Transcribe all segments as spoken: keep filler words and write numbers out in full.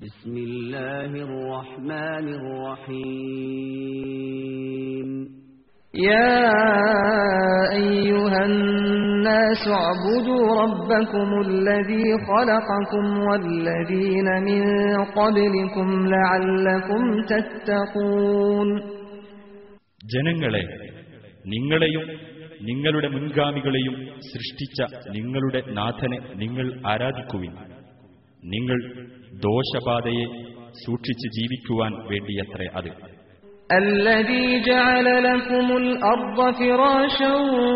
ബിസ്മില്ലാഹിർ റഹ്മാനിർ റഹീം. യാ അയ്യുഹന്നാസു അബ്ദൂ റബ്ബകുമുല്ലദീ ഖലഖകും വല്ലദീന മിൻ ഖബ്ലികും ലഅല്ലകും തത്തഖൂൻ. ജനങ്ങളെ, നിങ്ങളെയും നിങ്ങളുടെ മുൻഗാമികളെയും സൃഷ്ടിച്ച നിങ്ങളുടെ നാഥനെ നിങ്ങൾ ആരാധിക്കുവിൻ. നിങ്ങൾ ദോഷബാധയെ സൂക്ഷിച്ച് ജീവിക്കുവാൻ വേണ്ടിയത്രേ അത്. الذي جعل لكم الأرض فراشا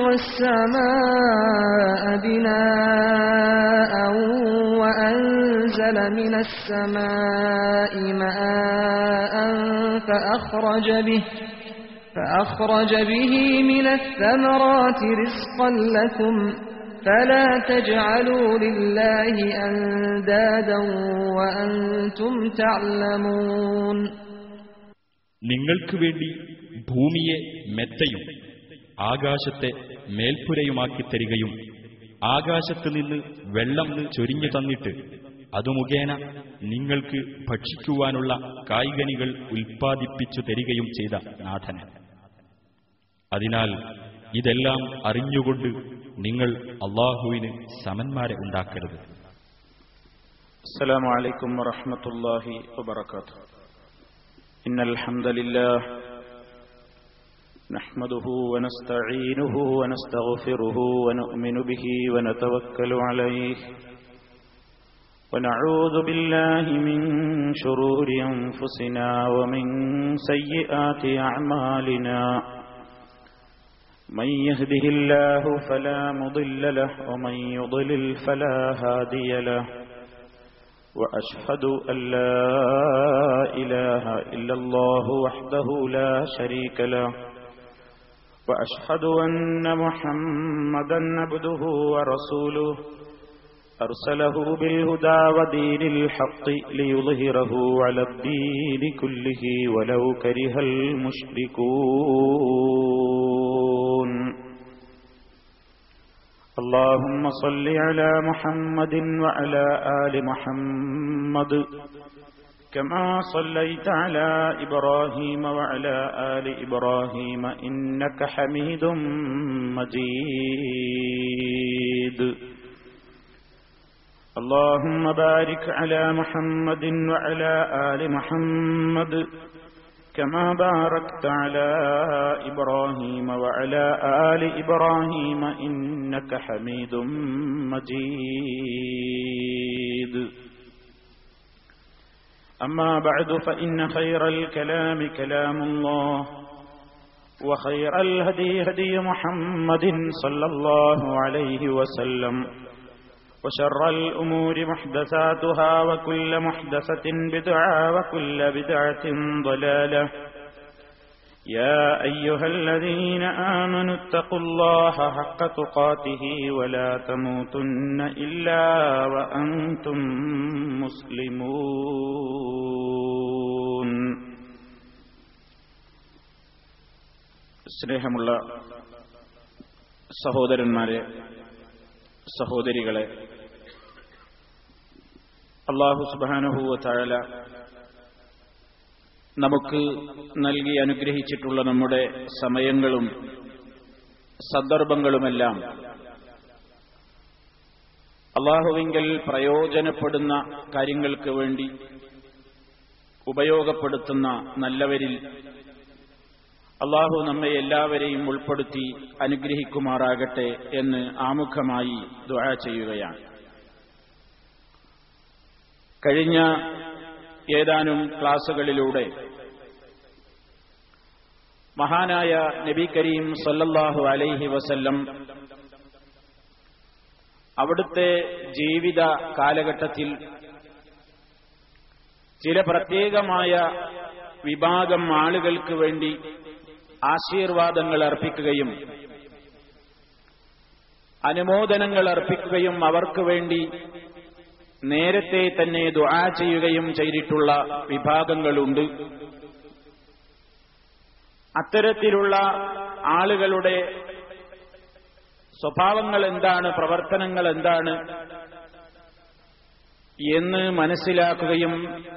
والسماء بناء وأنزل من السماء ماء فأخرج به فأخرج به من الثمرات رزقا لكم فلا تجعلوا لله أندادا وأنتم تعلمون. നിങ്ങൾക്ക് വേണ്ടി ഭൂമിയെ മെത്തയും ആകാശത്തെ മേൽപ്പുരയുമാക്കി തരികയും ആകാശത്ത് നിന്ന് വെള്ളം ചൊരിഞ്ഞു തന്നിട്ട് അതു മുഖേന നിങ്ങൾക്ക് ഭക്ഷിക്കുവാനുള്ള കായ്കനികൾ ഉൽപ്പാദിപ്പിച്ചു തരികയും ചെയ്ത നാഥന്. അതിനാൽ ഇതെല്ലാം അറിഞ്ഞുകൊണ്ട് നിങ്ങൾ അല്ലാഹുവിന് സമന്മാരെ ഉണ്ടാക്കരുത്. അസ്സലാമു അലൈക്കും വറഹ്മത്തുള്ളാഹി വബറകാതുഹു. ഇന്നൽ ഹംദലില്ലാഹ് നഹ്മദുഹു വനസ്തഈനുഹു വനസ്തഗ്ഫിറുഹു വനുഅ്മിനു ബിഹി വനതവക്കലു അലൈഹി വനഊദു ബില്ലാഹി മിൻ ശുറൂരി അൻഫുസിനാ വമിൻ സയ്യിആതി അഅ്മാലിനാ. من يهده الله فلا مضل له ومن يضلل فلا هادي له وأشهد أن لا إله إلا الله وحده لا شريك له وأشهد أن محمدا عبده ورسوله أرسله بالهدى ودين الحق ليظهره على الدين كله ولو كره المشركون. اللهم صل على محمد وعلى آل محمد كما صليت على إبراهيم وعلى آل إبراهيم إنك حميد مجيد. اللهم بارك على محمد وعلى آل محمد كما باركت على إبراهيم وعلى آل إبراهيم إنك حميد مجيد. أما بعد فإن خير الكلام كلام الله وخير الهدي هدي محمد صلى الله عليه وسلم وشر الأمور محدثاتها وكل محدثة بدعة وكل بدعة ضلالة. يا أيها الذين آمنوا اتقوا الله حق تقاته ولا تموتن إلا وأنتم مسلمون. സ്നേഹമുള്ള സഹോദരന്മാരെ, സഹോദരികളെ, അല്ലാഹു സുബ്ഹാനഹു വ തആല നമുക്ക് നൽകി അനുഗ്രഹിച്ചിട്ടുള്ള നമ്മുടെ സമയങ്ങളും സന്ദർഭങ്ങളുമെല്ലാം അല്ലാഹുവിങ്കൽ പ്രയോജനപ്പെടുന്ന കാര്യങ്ങൾക്ക് വേണ്ടി ഉപയോഗപ്പെടുത്തുന്ന നല്ലവരിൽ അല്ലാഹു നമ്മെ എല്ലാവരെയും ഉൾപ്പെടുത്തി അനുഗ്രഹിക്കുമാറാകട്ടെ എന്ന് ആമുഖമായി ദുആ ചെയ്യുകയാണ്. കഴിഞ്ഞ ഏതാനും ക്ലാസുകളിലൂടെ മഹാനായ നബി കരീം സല്ലല്ലാഹു അലൈഹി വസല്ലം അവിടുത്തെ ജീവിത കാലഘട്ടത്തിൽ ചില പ്രത്യേകമായ വിഭാഗം ആളുകൾക്ക് വേണ്ടി ആശീർവാദങ്ങൾ അർപ്പിക്കുകയും അനുമോദനങ്ങൾ അർപ്പിക്കുകയും അവർക്ക് വേണ്ടി നേരത്തെ തന്നെ ദുആ ചെയ്യുകയും ചെയ്തിട്ടുള്ള വിഭാഗങ്ങളുണ്ട്. അത്തരത്തിലുള്ള ആളുകളുടെ സ്വഭാവങ്ങൾ എന്താണ്, പ്രവർത്തനങ്ങൾ എന്താണ്, എന്ന് മനസ്സിലാക്കുകയും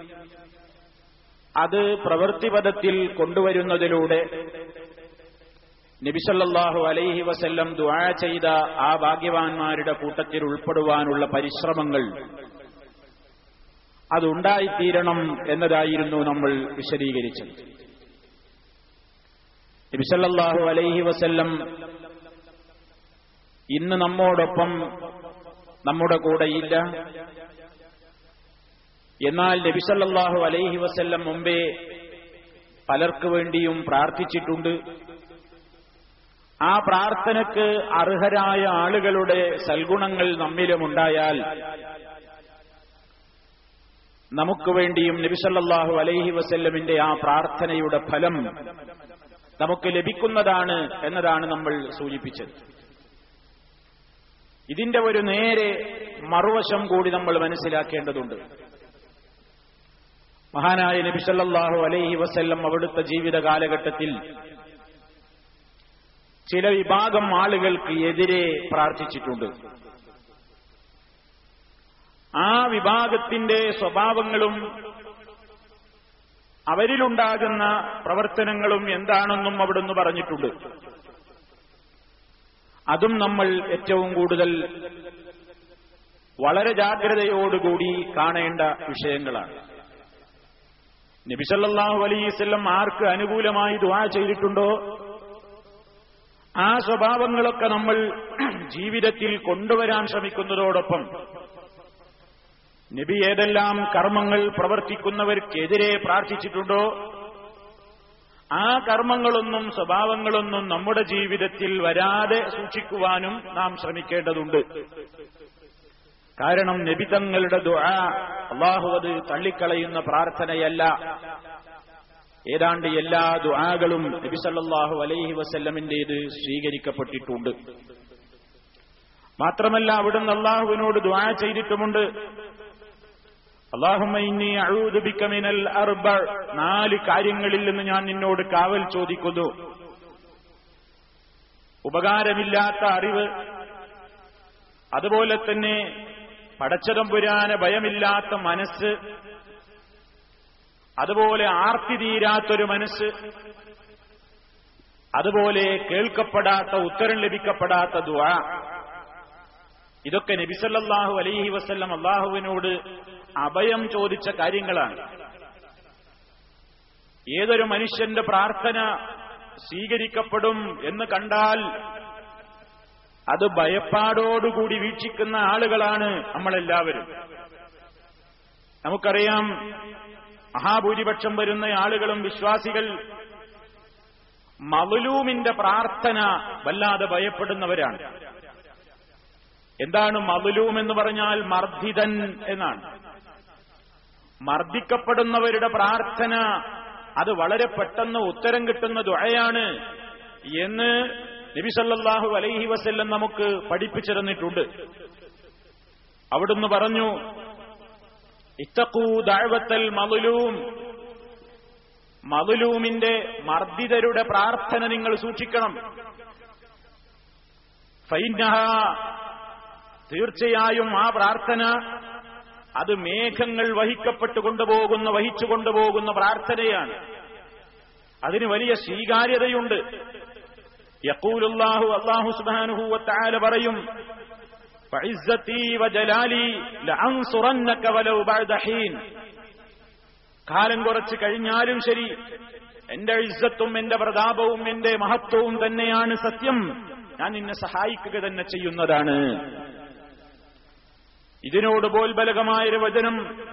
അത് പ്രവൃത്തിപഥത്തിൽ കൊണ്ടുവരുന്നതിലൂടെ നബി സല്ലല്ലാഹു അലൈഹി വസല്ലം ദുആ ചെയ്ത ആ ഭാഗ്യവാന്മാരുടെ കൂട്ടത്തിൽ ഉൾപ്പെടുവാനുള്ള പരിശ്രമങ്ങൾ അതുണ്ടായിത്തീരണം എന്നതായിരുന്നു നമ്മൾ വിശദീകരിച്ചത്. നബി സല്ലല്ലാഹു അലൈഹി വസല്ലം ഇന്ന് നമ്മോടൊപ്പം നമ്മുടെ കൂടെയില്ല. എന്നാൽ നബി സല്ലല്ലാഹു അലൈഹി വസല്ലം മുമ്പേ പലർക്കു വേണ്ടിയും പ്രാർത്ഥിച്ചിട്ടുണ്ട്. ആ പ്രാർത്ഥനയ്ക്ക് അർഹരായ ആളുകളുടെ സൽഗുണങ്ങൾ നമ്മിലുമുണ്ടായാൽ നമുക്ക് വേണ്ടിയും നബി സല്ലല്ലാഹു അലൈഹി വസല്ലമിന്റെ ആ പ്രാർത്ഥനയുടെ ഫലം നമുക്ക് ലഭിക്കുന്നതാണ് എന്നതാണ് നമ്മൾ സൂചിപ്പിച്ചത്. ഇതിന്റെ ഒരു നേരെ മറുവശം കൂടി നമ്മൾ മനസ്സിലാക്കേണ്ടതുണ്ട്. മഹാനായ നബി സല്ലല്ലാഹു അലൈഹി വസല്ലം അവിടുത്തെ ജീവിത കാലഘട്ടത്തിൽ ചില വിഭാഗം ആളുകൾക്ക് എതിരെ പ്രാർത്ഥിച്ചിട്ടുണ്ട്. ആ വിഭാഗത്തിന്റെ സ്വഭാവങ്ങളും അവരിലുണ്ടാകുന്ന പ്രവർത്തനങ്ങളും എന്താണെന്നും അവിടുന്ന് പറഞ്ഞിട്ടുണ്ട്. അതും നമ്മൾ ഏറ്റവും കൂടുതൽ വളരെ ജാഗ്രതയോടുകൂടി കാണേണ്ട വിഷയങ്ങളാണ്. നബി സല്ലല്ലാഹു അലൈഹി വസല്ലം ആർക്ക് അനുകൂലമായി ദുആ ചെയ്തിട്ടുണ്ടോ ആ സ്വഭാവങ്ങളൊക്കെ നമ്മൾ ജീവിതത്തിൽ കൊണ്ടുവരാൻ ശ്രമിക്കുന്നതോടൊപ്പം നബി ഏതെല്ലാം കർമ്മങ്ങൾ പ്രവർത്തിക്കുന്നവർക്കെതിരെ പ്രാർത്ഥിച്ചിട്ടുണ്ടോ ആ കർമ്മങ്ങളൊന്നും സ്വഭാവങ്ങളൊന്നും നമ്മുടെ ജീവിതത്തിൽ വരാതെ സൂക്ഷിക്കുവാനും നാം ശ്രമിക്കേണ്ടതുണ്ട്. കാരണം നബി തങ്ങളുടെ ദുആ അല്ലാഹു അത് തള്ളിക്കളയുന്ന പ്രാർത്ഥനയല്ല. ഏതാണ്ട് എല്ലാ ദുആകളും നബി സല്ലല്ലാഹു അലൈഹി വസല്ലമിന്റേത് സ്വീകരിക്കപ്പെട്ടിട്ടുണ്ട്. മാത്രമല്ല അവിടുന്ന് അല്ലാഹുവിനോട് ദുആ ചെയ്തിട്ടുമുണ്ട്. അല്ലാഹുമ്മ ഇന്നി അഊദു ബിക മിനൽ അർബഅ, നാല് കാര്യങ്ങളിൽ നിന്ന് ഞാൻ നിന്നോട് കാവൽ ചോദിക്കുന്നു. ഉപകാരമില്ലാത്ത അറിവ്, അതുപോലെ തന്നെ പടച്ചതമ്പുരാനെ ഭയമില്ലാത്ത മനസ്സ്, അതുപോലെ ആർത്തി തീരാത്തൊരു മനസ്സ്, അതുപോലെ കേൾക്കപ്പെടാത്ത ഉത്തരം ലഭിക്കപ്പെടാത്ത ദുആ. ഇതൊക്കെ നബി സല്ലല്ലാഹു അലൈഹി വസല്ലം അല്ലാഹുവിനോട് അഭയം ചോദിച്ച കാര്യങ്ങളാണ്. ഏതൊരു മനുഷ്യന്റെ പ്രാർത്ഥന സ്വീകരിക്കപ്പെടും എന്ന് കണ്ടാൽ അത് ഭയപ്പാടോടുകൂടി വീക്ഷിക്കുന്ന ആളുകളാണ് നമ്മളെല്ലാവരും. നമുക്കറിയാം, മഹാഭൂരിപക്ഷം വരുന്ന ആളുകളും വിശ്വാസികൾ മദ്ലൂമിന്റെ പ്രാർത്ഥന വല്ലാതെ ഭയപ്പെടുന്നവരാണ്. എന്താണ് മദ്ലൂം എന്ന് പറഞ്ഞാൽ? മർദ്ദിതൻ എന്നാണ്. മർദ്ദിക്കപ്പെടുന്നവരുടെ പ്രാർത്ഥന അത് വളരെ പെട്ടെന്ന് ഉത്തരം കിട്ടുന്ന ദുആയാണ് എന്ന് നബി സല്ലല്ലാഹു അലൈഹി വസല്ലം നമുക്ക് പഠിപ്പിച്ചു തന്നിട്ടുണ്ട്. അവിടുന്ന് പറഞ്ഞു, ഇത്തഖൂ ദഅവത്തൽ മദ്ലൂം, മദ്ലൂമിന്റെ മർദ്ദിതരുടെ പ്രാർത്ഥന നിങ്ങൾ സൂക്ഷിക്കണം. ഫൈന്നഹാ, തീർച്ചയായും ആ പ്രാർത്ഥന അത് മേഘങ്ങൾ വഹിക്കപ്പെട്ടു കൊണ്ടുപോകുന്ന വഹിച്ചു കൊണ്ടുപോകുന്ന പ്രാർത്ഥനയാണ്. അതിന് വലിയ സ്വീകാര്യതയുണ്ട്. യഖൂലുല്ലാഹു, അല്ലാഹു സുബ്ഹാനഹു വ തആല പറയും, ഫഇസ്സതി വജലാലി ലഅൻസുറന്നക വലൗ ബഅദ ഹീൻ, കാലം കുറച്ച് കഴിഞ്ഞാലും ശരി എന്റെ ഇസ്സത്തും എന്റെ പ്രതാപവും എന്റെ മഹത്വവും തന്നെയാണ് സത്യം, ഞാൻ നിന്നെ സഹായിക്കുക തന്നെ ചെയ്യുന്നതാണ്. ഇതിനോട് ബോൽബലകമായൊരു വചനം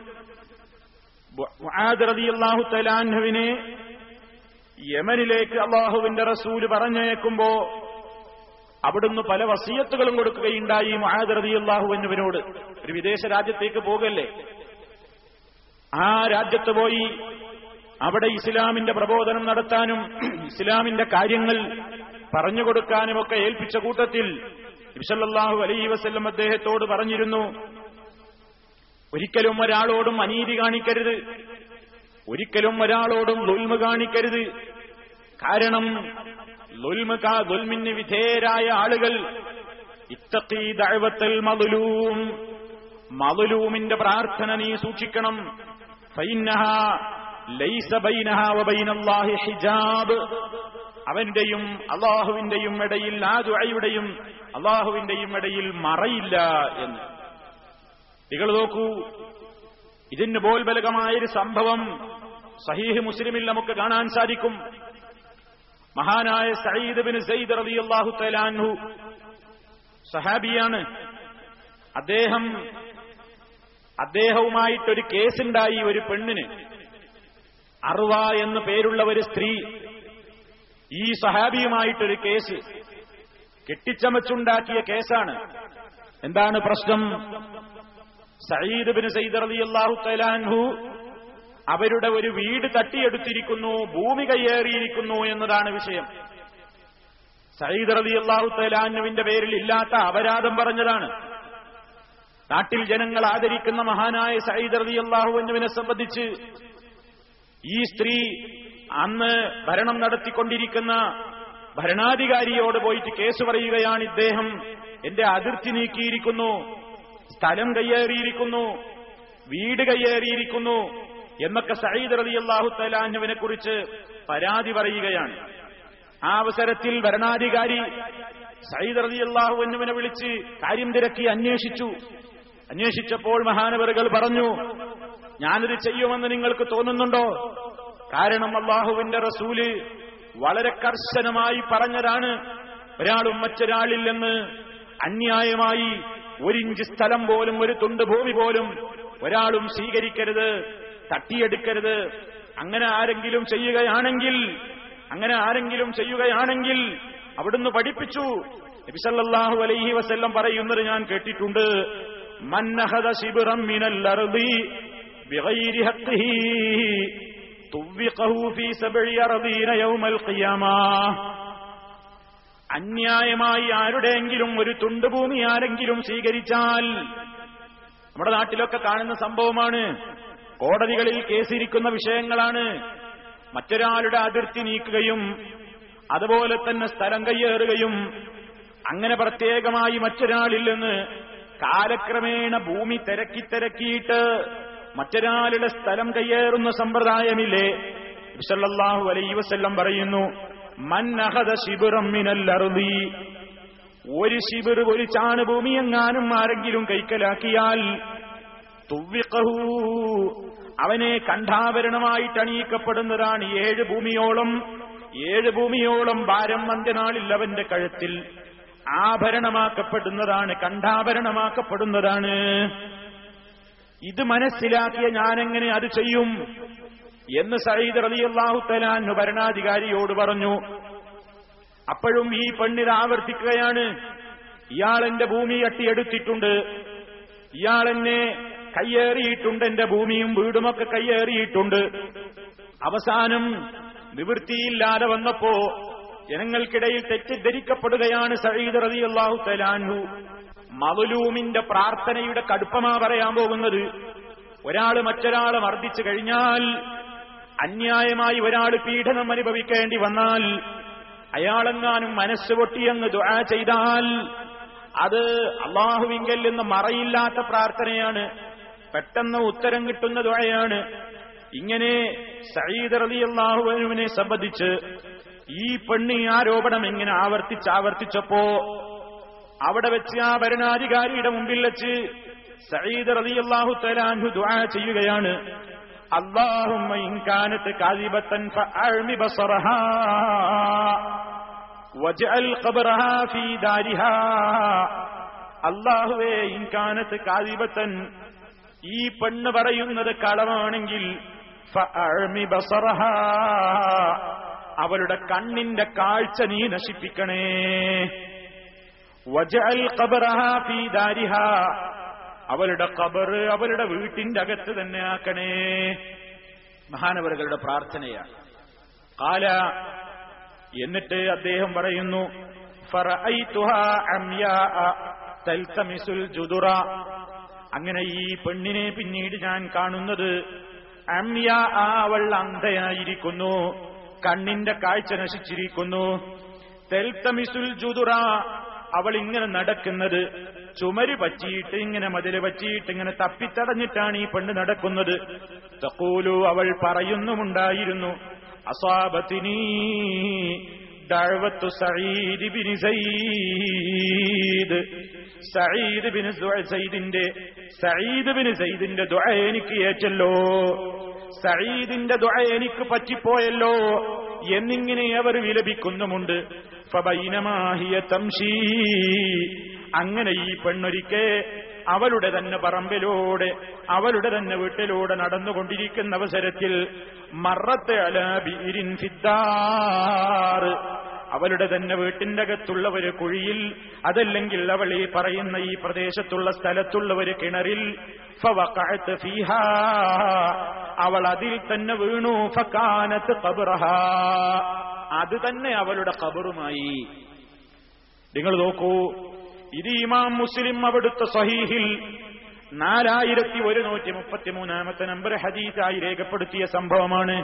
മുആദ് റളിയല്ലാഹു തആല അൻഹുവിനെ യമനിലേക്ക് അല്ലാഹുവിന്റെ റസൂല് പറഞ്ഞേക്കുമ്പോ അവിടുന്ന് പല വസിയത്തുകളും കൊടുക്കുകയുണ്ടായി. മുആദ് റളിയല്ലാഹു അൻഹുവിനോട്, ഒരു വിദേശ രാജ്യത്തേക്ക് പോകല്ലേ, ആ രാജ്യത്ത് പോയി അവിടെ ഇസ്ലാമിന്റെ പ്രബോധനം നടത്താനും ഇസ്ലാമിന്റെ കാര്യങ്ങൾ പറഞ്ഞുകൊടുക്കാനുമൊക്കെ ഏൽപ്പിച്ച കൂട്ടത്തിൽ നബി സല്ലല്ലാഹു അലൈഹി വസല്ലം അദ്ദേഹത്തോട് പറഞ്ഞിരുന്നു, ഒരിക്കലും ഒരാളോടും അനീതി കാണിക്കരുത്, ഒരിക്കലും ഒരാളോടും ദുൽമ് കാണിക്കരുത്. കാരണം ദുൽമ് കാ ദുൽമിന് വിധേയരായ ആളുകൾ ഇത്തഖീ ദഅവത്തൽ മദ്ലൂം, മദ്ലൂമിന്റെ പ്രാർത്ഥന നീ സൂക്ഷിക്കണം. ഫഇന്നഹാ ലൈസ ബൈനഹാ വബൈനല്ലാഹി ഹിജാബ്. അവന്റെയും അള്ളാഹുവിന്റെയും ഇടയിൽ, ആ ദുആയുടെയും അള്ളാഹുവിന്റെയും ഇടയിൽ മറയില്ല എന്ന്. നിങ്ങൾ നോക്കൂ, ഇതിന് ബോൽബലകമായൊരു സംഭവം സഹീഹ് മുസ്ലിമിൽ നമുക്ക് കാണാൻ സാധിക്കും. മഹാനായ സഈദ് ബിൻ സയ്യിദ് റളിയല്ലാഹു തആല അൻഹു സഹാബിയാണ്. അദ്ദേഹം അദ്ദേഹവുമായിട്ടൊരു കേസുണ്ടായി. ഒരു പെണ്ണിന്, അർവ എന്ന് പേരുള്ള ഒരു സ്ത്രീ, ഈ സഹാബിയുമായിട്ടൊരു കേസ്, കെട്ടിച്ചമച്ചുണ്ടാക്കിയ കേസാണ്. എന്താണ് പ്രശ്നം? സഈദ് ബിൻ സയ്യിദ് റളിയല്ലാഹു തആല അൻഹു അവരുടെ ഒരു വീട് തട്ടിയെടുത്തിരിക്കുന്നു, ഭൂമി കയ്യേറിയിരിക്കുന്നു എന്നതാണ് വിഷയം. സഈദ് റളിയല്ലാഹു തആല അൻഹുവിന്റെ പേരിൽ ഇല്ലാത്ത അപരാധം പറഞ്ഞതാണ്. നാട്ടിൽ ജനങ്ങൾ ആദരിക്കുന്ന മഹാനായ സഈദ് റളിയല്ലാഹു അൻഹുവിനെ സംബന്ധിച്ച് ഈ സ്ത്രീ അന്ന് ഭരണം നടത്തിക്കൊണ്ടിരിക്കുന്ന ഭരണാധികാരിയോട് പോയിട്ട് കേസ് പറയുകയാണ്. ഇദ്ദേഹം എന്റെ അതിർത്തി നീക്കിയിരിക്കുന്നു, സ്ഥലം കയ്യേറിയിരിക്കുന്നു, വീട് കയ്യേറിയിരിക്കുന്നു എന്നൊക്കെ സഈദ് റളിയല്ലാഹു തആല അൻഹുവിനെ കുറിച്ച് പരാതി പറയുകയാണ്. ആ അവസരത്തിൽ ഭരണാധികാരി സഈദ് റളിയല്ലാഹു അൻഹുവിനെ വിളിച്ച് കാര്യം തിരക്കി അന്വേഷിച്ചു. അന്വേഷിച്ചപ്പോൾ മഹാനവറുകൾ പറഞ്ഞു, ഞാനിത് ചെയ്യുമെന്ന് നിങ്ങൾക്ക് തോന്നുന്നുണ്ടോ? കാരണം അല്ലാഹുവിന്റെ റസൂല് വളരെ കർശനമായി പറഞ്ഞതാണ്, ഒരാളും മറ്റൊരാളിൽ നിന്ന് അന്യായമായി ഒരിഞ്ച് സ്ഥലം പോലും, ഒരു തുണ്ട് ഭൂമി പോലും ഒരാളും സ്വീകരിക്കരുത്, തട്ടിയെടുക്കരുത്. അങ്ങനെ ആരെങ്കിലും ചെയ്യുകയാണെങ്കിൽ അങ്ങനെ ആരെങ്കിലും ചെയ്യുകയാണെങ്കിൽ അവിടുന്ന് പഠിപ്പിച്ചു. നബി സല്ലല്ലാഹു അലൈഹി വസല്ലം പറയുന്നത് ഞാൻ കേട്ടിട്ടുണ്ട്, മൻ അഖദ ശിബ്റൻ മിനൽ അർദി ബിഗൈരി ഹഖ്ഖിഹി തുവ്വിഖഹു ഫീ സബ്ഇ അർദീന യൗമൽ ഖിയാമah. അന്യായമായി ആരുടെയെങ്കിലും ഒരു തുണ്ട് ഭൂമി ആരെങ്കിലും സ്വീകരിച്ചാൽ, നമ്മുടെ നാട്ടിലൊക്കെ കാണുന്ന സംഭവമാണ്, കോടതികളിൽ കേസിരിക്കുന്ന വിഷയങ്ങളാണ്. മറ്റൊരാളുടെ അതിർത്തി നീക്കുകയും അതുപോലെ തന്നെ സ്ഥലം കയ്യേറുകയും, അങ്ങനെ പ്രത്യേകമായി മറ്റൊരാളിൽ നിന്ന് കാലക്രമേണ ഭൂമി തിരക്കി തിരക്കിയിട്ട് മറ്റൊരാളുടെ സ്ഥലം കയ്യേറുന്ന സമ്പ്രദായമില്ലേ? സല്ലല്ലാഹു അലൈഹി വസല്ലം പറയുന്നു, മൻ അഖദ ശിബ്റൻ മിനൽ അർദി, ഒരു ശിബിർ, ഒരു ചാണുഭൂമി എങ്ങാനും ആരെങ്കിലും കൈക്കലാക്കിയാൽ തുവ്വിഖഹു, അവനെ കണ്ഠാഭരണമായിട്ട് അണിയിക്കപ്പെടുന്നതാണ്. ഏഴ് ഭൂമിയോളം ഏഴ് ഭൂമിയോളം ഭാരം അന്ത്യനാളിൽ അവന്റെ കഴുത്തിൽ ആഭരണമാക്കപ്പെടുന്നതാണ്, കണ്ഠാഭരണമാക്കപ്പെടുന്നതാണ്. ഇത് മനസ്സിലാക്കിയ ഞാനെങ്ങനെ അത് ചെയ്യും എന്ന് സഈദ് റളിയല്ലാഹു തആല അൻഹു ഭരണാധികാരിയോട് പറഞ്ഞു. അപ്പോഴും ഈ പെണ്ണിത് ആവർത്തിക്കുകയാണ്, ഇയാളെന്റെ ഭൂമി തട്ടിയെടുത്തിട്ടുണ്ട്, ഇയാളെന്നെ കയ്യേറിയിട്ടുണ്ട്, എന്റെ ഭൂമിയും വീടുമൊക്കെ കയ്യേറിയിട്ടുണ്ട്. അവസാനം നിവൃത്തിയില്ലാതെ വന്നപ്പോ ജനങ്ങൾക്കിടയിൽ തെറ്റിദ്ധരിക്കപ്പെടുകയാണ് സഈദ് റളിയല്ലാഹു തആല അൻഹു. മദ്ലൂമിന്റെ പ്രാർത്ഥനയുടെ കടുപ്പമാ പറയാൻ പോകുന്നത്. ഒരാൾ മറ്റൊരാളെ മർദ്ദിച്ചു കഴിഞ്ഞാൽ, അന്യായമായി ഒരാൾ പീഡനം അനുഭവിക്കേണ്ടി വന്നാൽ, അയാളെങ്ങാനും മനസ്സ് പൊട്ടിയങ്ങ് ദുആ ചെയ്താൽ അത് അള്ളാഹുവിങ്കൽ നിന്ന് മറയില്ലാത്ത പ്രാർത്ഥനയാണ്, പെട്ടെന്ന് ഉത്തരം കിട്ടുന്ന ദുആയാണ്. ഇങ്ങനെ സഈദ് റളിയല്ലാഹു അൻഹുവിനെ സംബന്ധിച്ച് ഈ പെണ്ണി ആരോപണം ഇങ്ങനെ ആവർത്തിച്ച് ആവർത്തിച്ചപ്പോ അവിടെ വെച്ച് ആ ഭരണാധികാരിയുടെ മുമ്പിൽ വെച്ച് സഈദ് റളിയല്ലാഹു തആല അൻഹു ദുആ ചെയ്യുകയാണ്, അല്ലാഹുമ്മ ഇൻ കാനത് കാദിബതൻ ഫഅഅ്മി ബസറഹാ വജ്അൽ ഖബറഹാ ഫീ ദാരിഹാ. അല്ലാഹുവേ, ഇൻ കാനത് കാദിബതൻ, ഈ പെണ്ണ് പറയുന്നത് കളവാണെങ്കിൽ ഫഅഅ്മി ബസറഹാ, അവളുടെ കണ്ണിന്റെ കാഴ്ച നീ നശിപ്പിക്കണേ. വജ്അൽ ഖബറഹാ ഫീ ദാരിഹാ, അവളുടെ ഖബർ അവളുടെ വീട്ടിന്റെ അകത്ത് തന്നെ ആക്കണേ. മഹാനവറുകളുടെ പ്രാർത്ഥനയാണ്. ഖാല, എന്നിട്ട് അദ്ദേഹം പറയുന്നു, ഫറഅയ്തുഹാ അംയാ തൽതമിസുൽ ജുദുറ, അങ്ങനെ ഈ പെണ്ണിനെ പിന്നീട് ഞാൻ കാണുന്നത് അംയാ, അവൾ അന്ധയായിരിക്കുന്നു, കണ്ണിന്റെ കാഴ്ച നശിച്ചിരിക്കുന്നു. തൽതമിസുൽ ജുദുറ, അവൾ ഇങ്ങനെ നടക്കുന്നത്, ചുമര് പറ്റിയിട്ട് ഇങ്ങനെ മതില് പറ്റിയിട്ട് ഇങ്ങനെ തപ്പിത്തടഞ്ഞിട്ടാണ് ഈ പെണ്ണ് നടക്കുന്നത്. തഖൂലു, അവൾ പറയുന്നുമുണ്ടായിരുന്നു, അസാബത്തിനീ ദഅവത്തു Saeed bin Saeed, Saeed bin സഈദിന്റെ സഈദ് ബിൻ സഈദിന്റെ ദുആ എനിക്ക് ഏറ്റല്ലോ, സഈദിന്റെ ദുആ എനിക്ക് പറ്റിപ്പോയല്ലോ എന്നിങ്ങനെ അവർ വിലപിക്കുന്നുമുണ്ട്. ഫബൈനമാ ഹിയ തംശീ, അങ്ങനെ ഈ പെണ്ണൊരിക്കെ അവളുടെ തന്നെ പറമ്പിലൂടെ അവളുടെ തന്നെ വീട്ടിലൂടെ നടന്നുകൊണ്ടിരിക്കുന്ന അവസരത്തിൽ മറത്ത് അലാ ബിഇരിൻ ഫിദ്ദാർ, അവളുടെ തന്നെ വീട്ടിന്റെ അകത്തുള്ള ഒരു കുഴിയിൽ, അതല്ലെങ്കിൽ അവൾ ഈ പറയുന്ന ഈ പ്രദേശത്തുള്ള സ്ഥലത്തുള്ള ഒരു കിണറിൽ, ഫവഖഅത് ഫീഹാ, അവൾ അതിൽ തന്നെ വീണു. ഫകാനത് ഖബ്റഹാ, അത് തന്നെ അവളുടെ ഖബറുമായി. നിങ്ങൾ നോക്കൂ, ഇത് ഇമാം മുസ്ലിം അവിടുത്തെ സ്വഹീഹിൽ നാലായിരത്തി ഒരുന്നൂറ്റി മുപ്പത്തി മൂന്നാമത്തെ നമ്പർ ഹദീസായി രേഖപ്പെടുത്തിയ സംഭവമാണ്.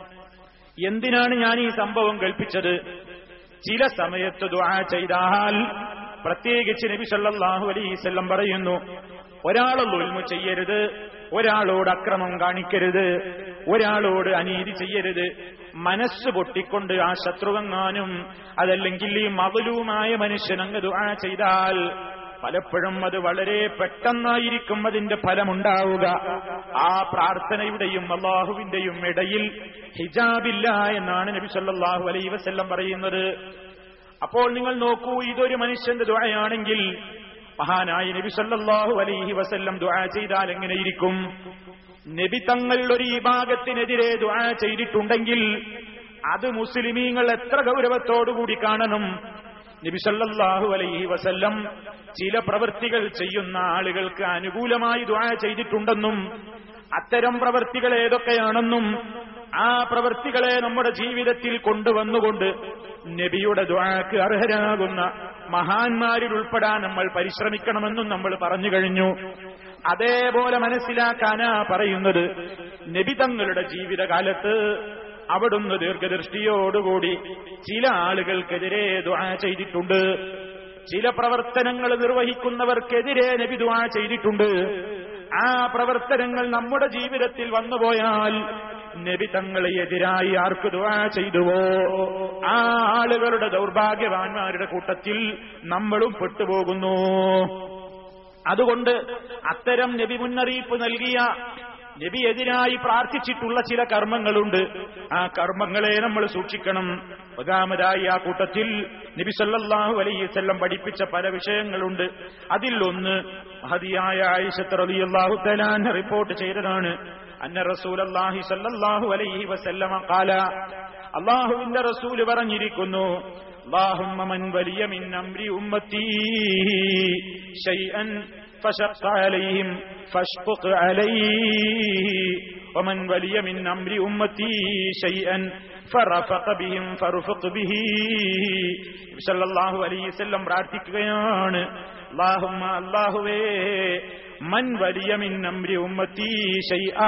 എന്തിനാണ് ഞാൻ ഈ സംഭവം കൽപ്പിച്ചത്? ചില സമയത്ത് ദുആ ചെയ്താൽ, പ്രത്യേകിച്ച് നബി സല്ലല്ലാഹു അലൈഹി വസല്ലം പറയുന്നു, ഒരാളെ ദുൽമ ചെയ്യരുത്, ഒരാളോട് അക്രമം കാണിക്കരുത്, ഒരാളോട് അനീതി ചെയ്യരുത്. മനസ്സ് പൊട്ടിക്കൊണ്ട് ആ ശത്രുവെങ്ങാനും അതല്ലെങ്കിൽ ഈ മഗ്ലൂമായ മനുഷ്യൻ അങ്ങ് ദുആ ചെയ്താൽ പലപ്പോഴും അത് വളരെ പെട്ടെന്നായിരിക്കും അതിന്റെ ഫലമുണ്ടാവുക. ആ പ്രാർത്ഥനയുടെയും അല്ലാഹുവിന്റെയും ഇടയിൽ ഹിജാബില്ല എന്നാണ് നബി സല്ലല്ലാഹു അലൈഹി വസല്ലം പറയുന്നത്. അപ്പോൾ നിങ്ങൾ നോക്കൂ, ഇതൊരു മനുഷ്യന്റെ ദുആയാണെങ്കിൽ മഹാനായ നബി സല്ലല്ലാഹു അലൈഹി വസല്ലം ദുആ ചെയ്താൽ എങ്ങനെയിരിക്കും? നബി തങ്ങൾ ഒരു വിഭാഗത്തിനെതിരെ ദുആ ചെയ്തിട്ടുണ്ടെങ്കിൽ അത് മുസ്ലിമീങ്ങൾ എത്ര ഗൗരവത്തോടുകൂടി കാണണം. നബി സല്ലല്ലാഹു അലൈഹി വസല്ലം ചില പ്രവൃത്തികൾ ചെയ്യുന്ന ആളുകൾക്ക് അനുകൂലമായി ദുആ ചെയ്തിട്ടുണ്ടെന്നും അത്തരം പ്രവൃത്തികൾ ഏതൊക്കെയാണെന്നും ആ പ്രവൃത്തികളെ നമ്മുടെ ജീവിതത്തിൽ കൊണ്ടുവന്നുകൊണ്ട് നബിയുടെ ദുആക്ക് അർഹരാകുന്ന മഹാന്മാരിൽ ഉൾപ്പെടാൻ നമ്മൾ പരിശ്രമിക്കണമെന്നും നമ്മൾ പറഞ്ഞു കഴിഞ്ഞു. അതേപോലെ മനസ്സിലാക്കാനാ പറയുന്നത്, നബി തങ്ങളുടെ ജീവിതകാലത്ത് അവിടുന്ന് ദീർഘദൃഷ്ടിയോടുകൂടി ചില ആളുകൾക്കെതിരെ ദുആ ചെയ്തിട്ടുണ്ട്. ചില പ്രവർത്തനങ്ങൾ നിർവഹിക്കുന്നവർക്കെതിരെ നബി ദുആ ചെയ്തിട്ടുണ്ട്. ആ പ്രവർത്തനങ്ങൾ നമ്മുടെ ജീവിതത്തിൽ വന്നുപോയാൽ നബി തങ്ങളെ എതിരായി ആർക്ക് ദുആ ചെയ്തുവോ ആ ആളുകളുടെ ദൗർഭാഗ്യവാന്മാരുടെ കൂട്ടത്തിൽ നമ്മളും പെട്ടുപോകുന്നു. അതുകൊണ്ട് അത്തരം നബി മുന്നറിയിപ്പ് നൽകിയ, നബി എതിരായി പ്രാർത്ഥിച്ചിട്ടുള്ള ചില കർമ്മങ്ങളുണ്ട്. ആ കർമ്മങ്ങളെ നമ്മൾ സൂക്ഷിക്കണം. ഒന്നാമതായി ആ കൂട്ടത്തിൽ നബി സല്ലല്ലാഹു അലൈഹി വസല്ലം പഠിപ്പിച്ച പല വിഷയങ്ങളുണ്ട്. അതിൽ ഒന്ന് മഹദിയായ ആയിഷ റളിയല്ലാഹു തആല അൻഹ റിപ്പോർട്ട് ചെയ്തതാണ്. അന്ന റസൂലുള്ളാഹി സല്ലല്ലാഹു അലൈഹി വസല്ലം ഖാല, അല്ലാഹുവിന്റെ റസൂൽ പറഞ്ഞിരിക്കുന്നു, അല്ലാഹുമ്മ മൻ വലിയ മിൻ അംരി ഉമ്മത്തി ശൈഅൻ فشق عليهم فاشقق عليه ومن ولي من أمر أمتي شيئا فرفق بهم فرفق به. സല്ലല്ലാഹു അലൈഹി വസല്ലം പ്രാർത്ഥിക്കുകയാണ്, അല്ലാഹുമ്മ, അല്ലാഹുവേ, മൻ വലിയ മിൻ അംരി ഉമ്മത്തി ശൈആ,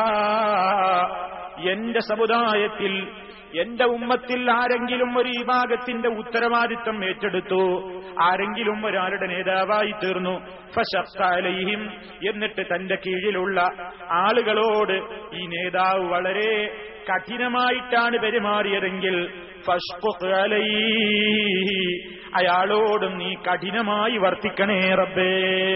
എന്റെ സമുദായത്തിൽ എന്റെ ഉമ്മത്തിൽ ആരെങ്കിലും ഒരു വിഭാഗത്തിന്റെ ഉത്തരവാദിത്തം ഏറ്റെടുത്തു, ആരെങ്കിലും ഒരാളുടെ നേതാവായി തീർന്നു, ഫശഖ്ഖ അലൈഹിം, എന്നിട്ട് തന്റെ കീഴിലുള്ള ആളുകളോട് ഈ നേതാവ് വളരെ കഠിനമായിട്ടാണ് പെരുമാറിയതെങ്കിൽ ഫശ്ഖുഖ് അലൈഹി, അയാളോടും നീ കഠിനമായി വർത്തിക്കണേ റബ്ബേ.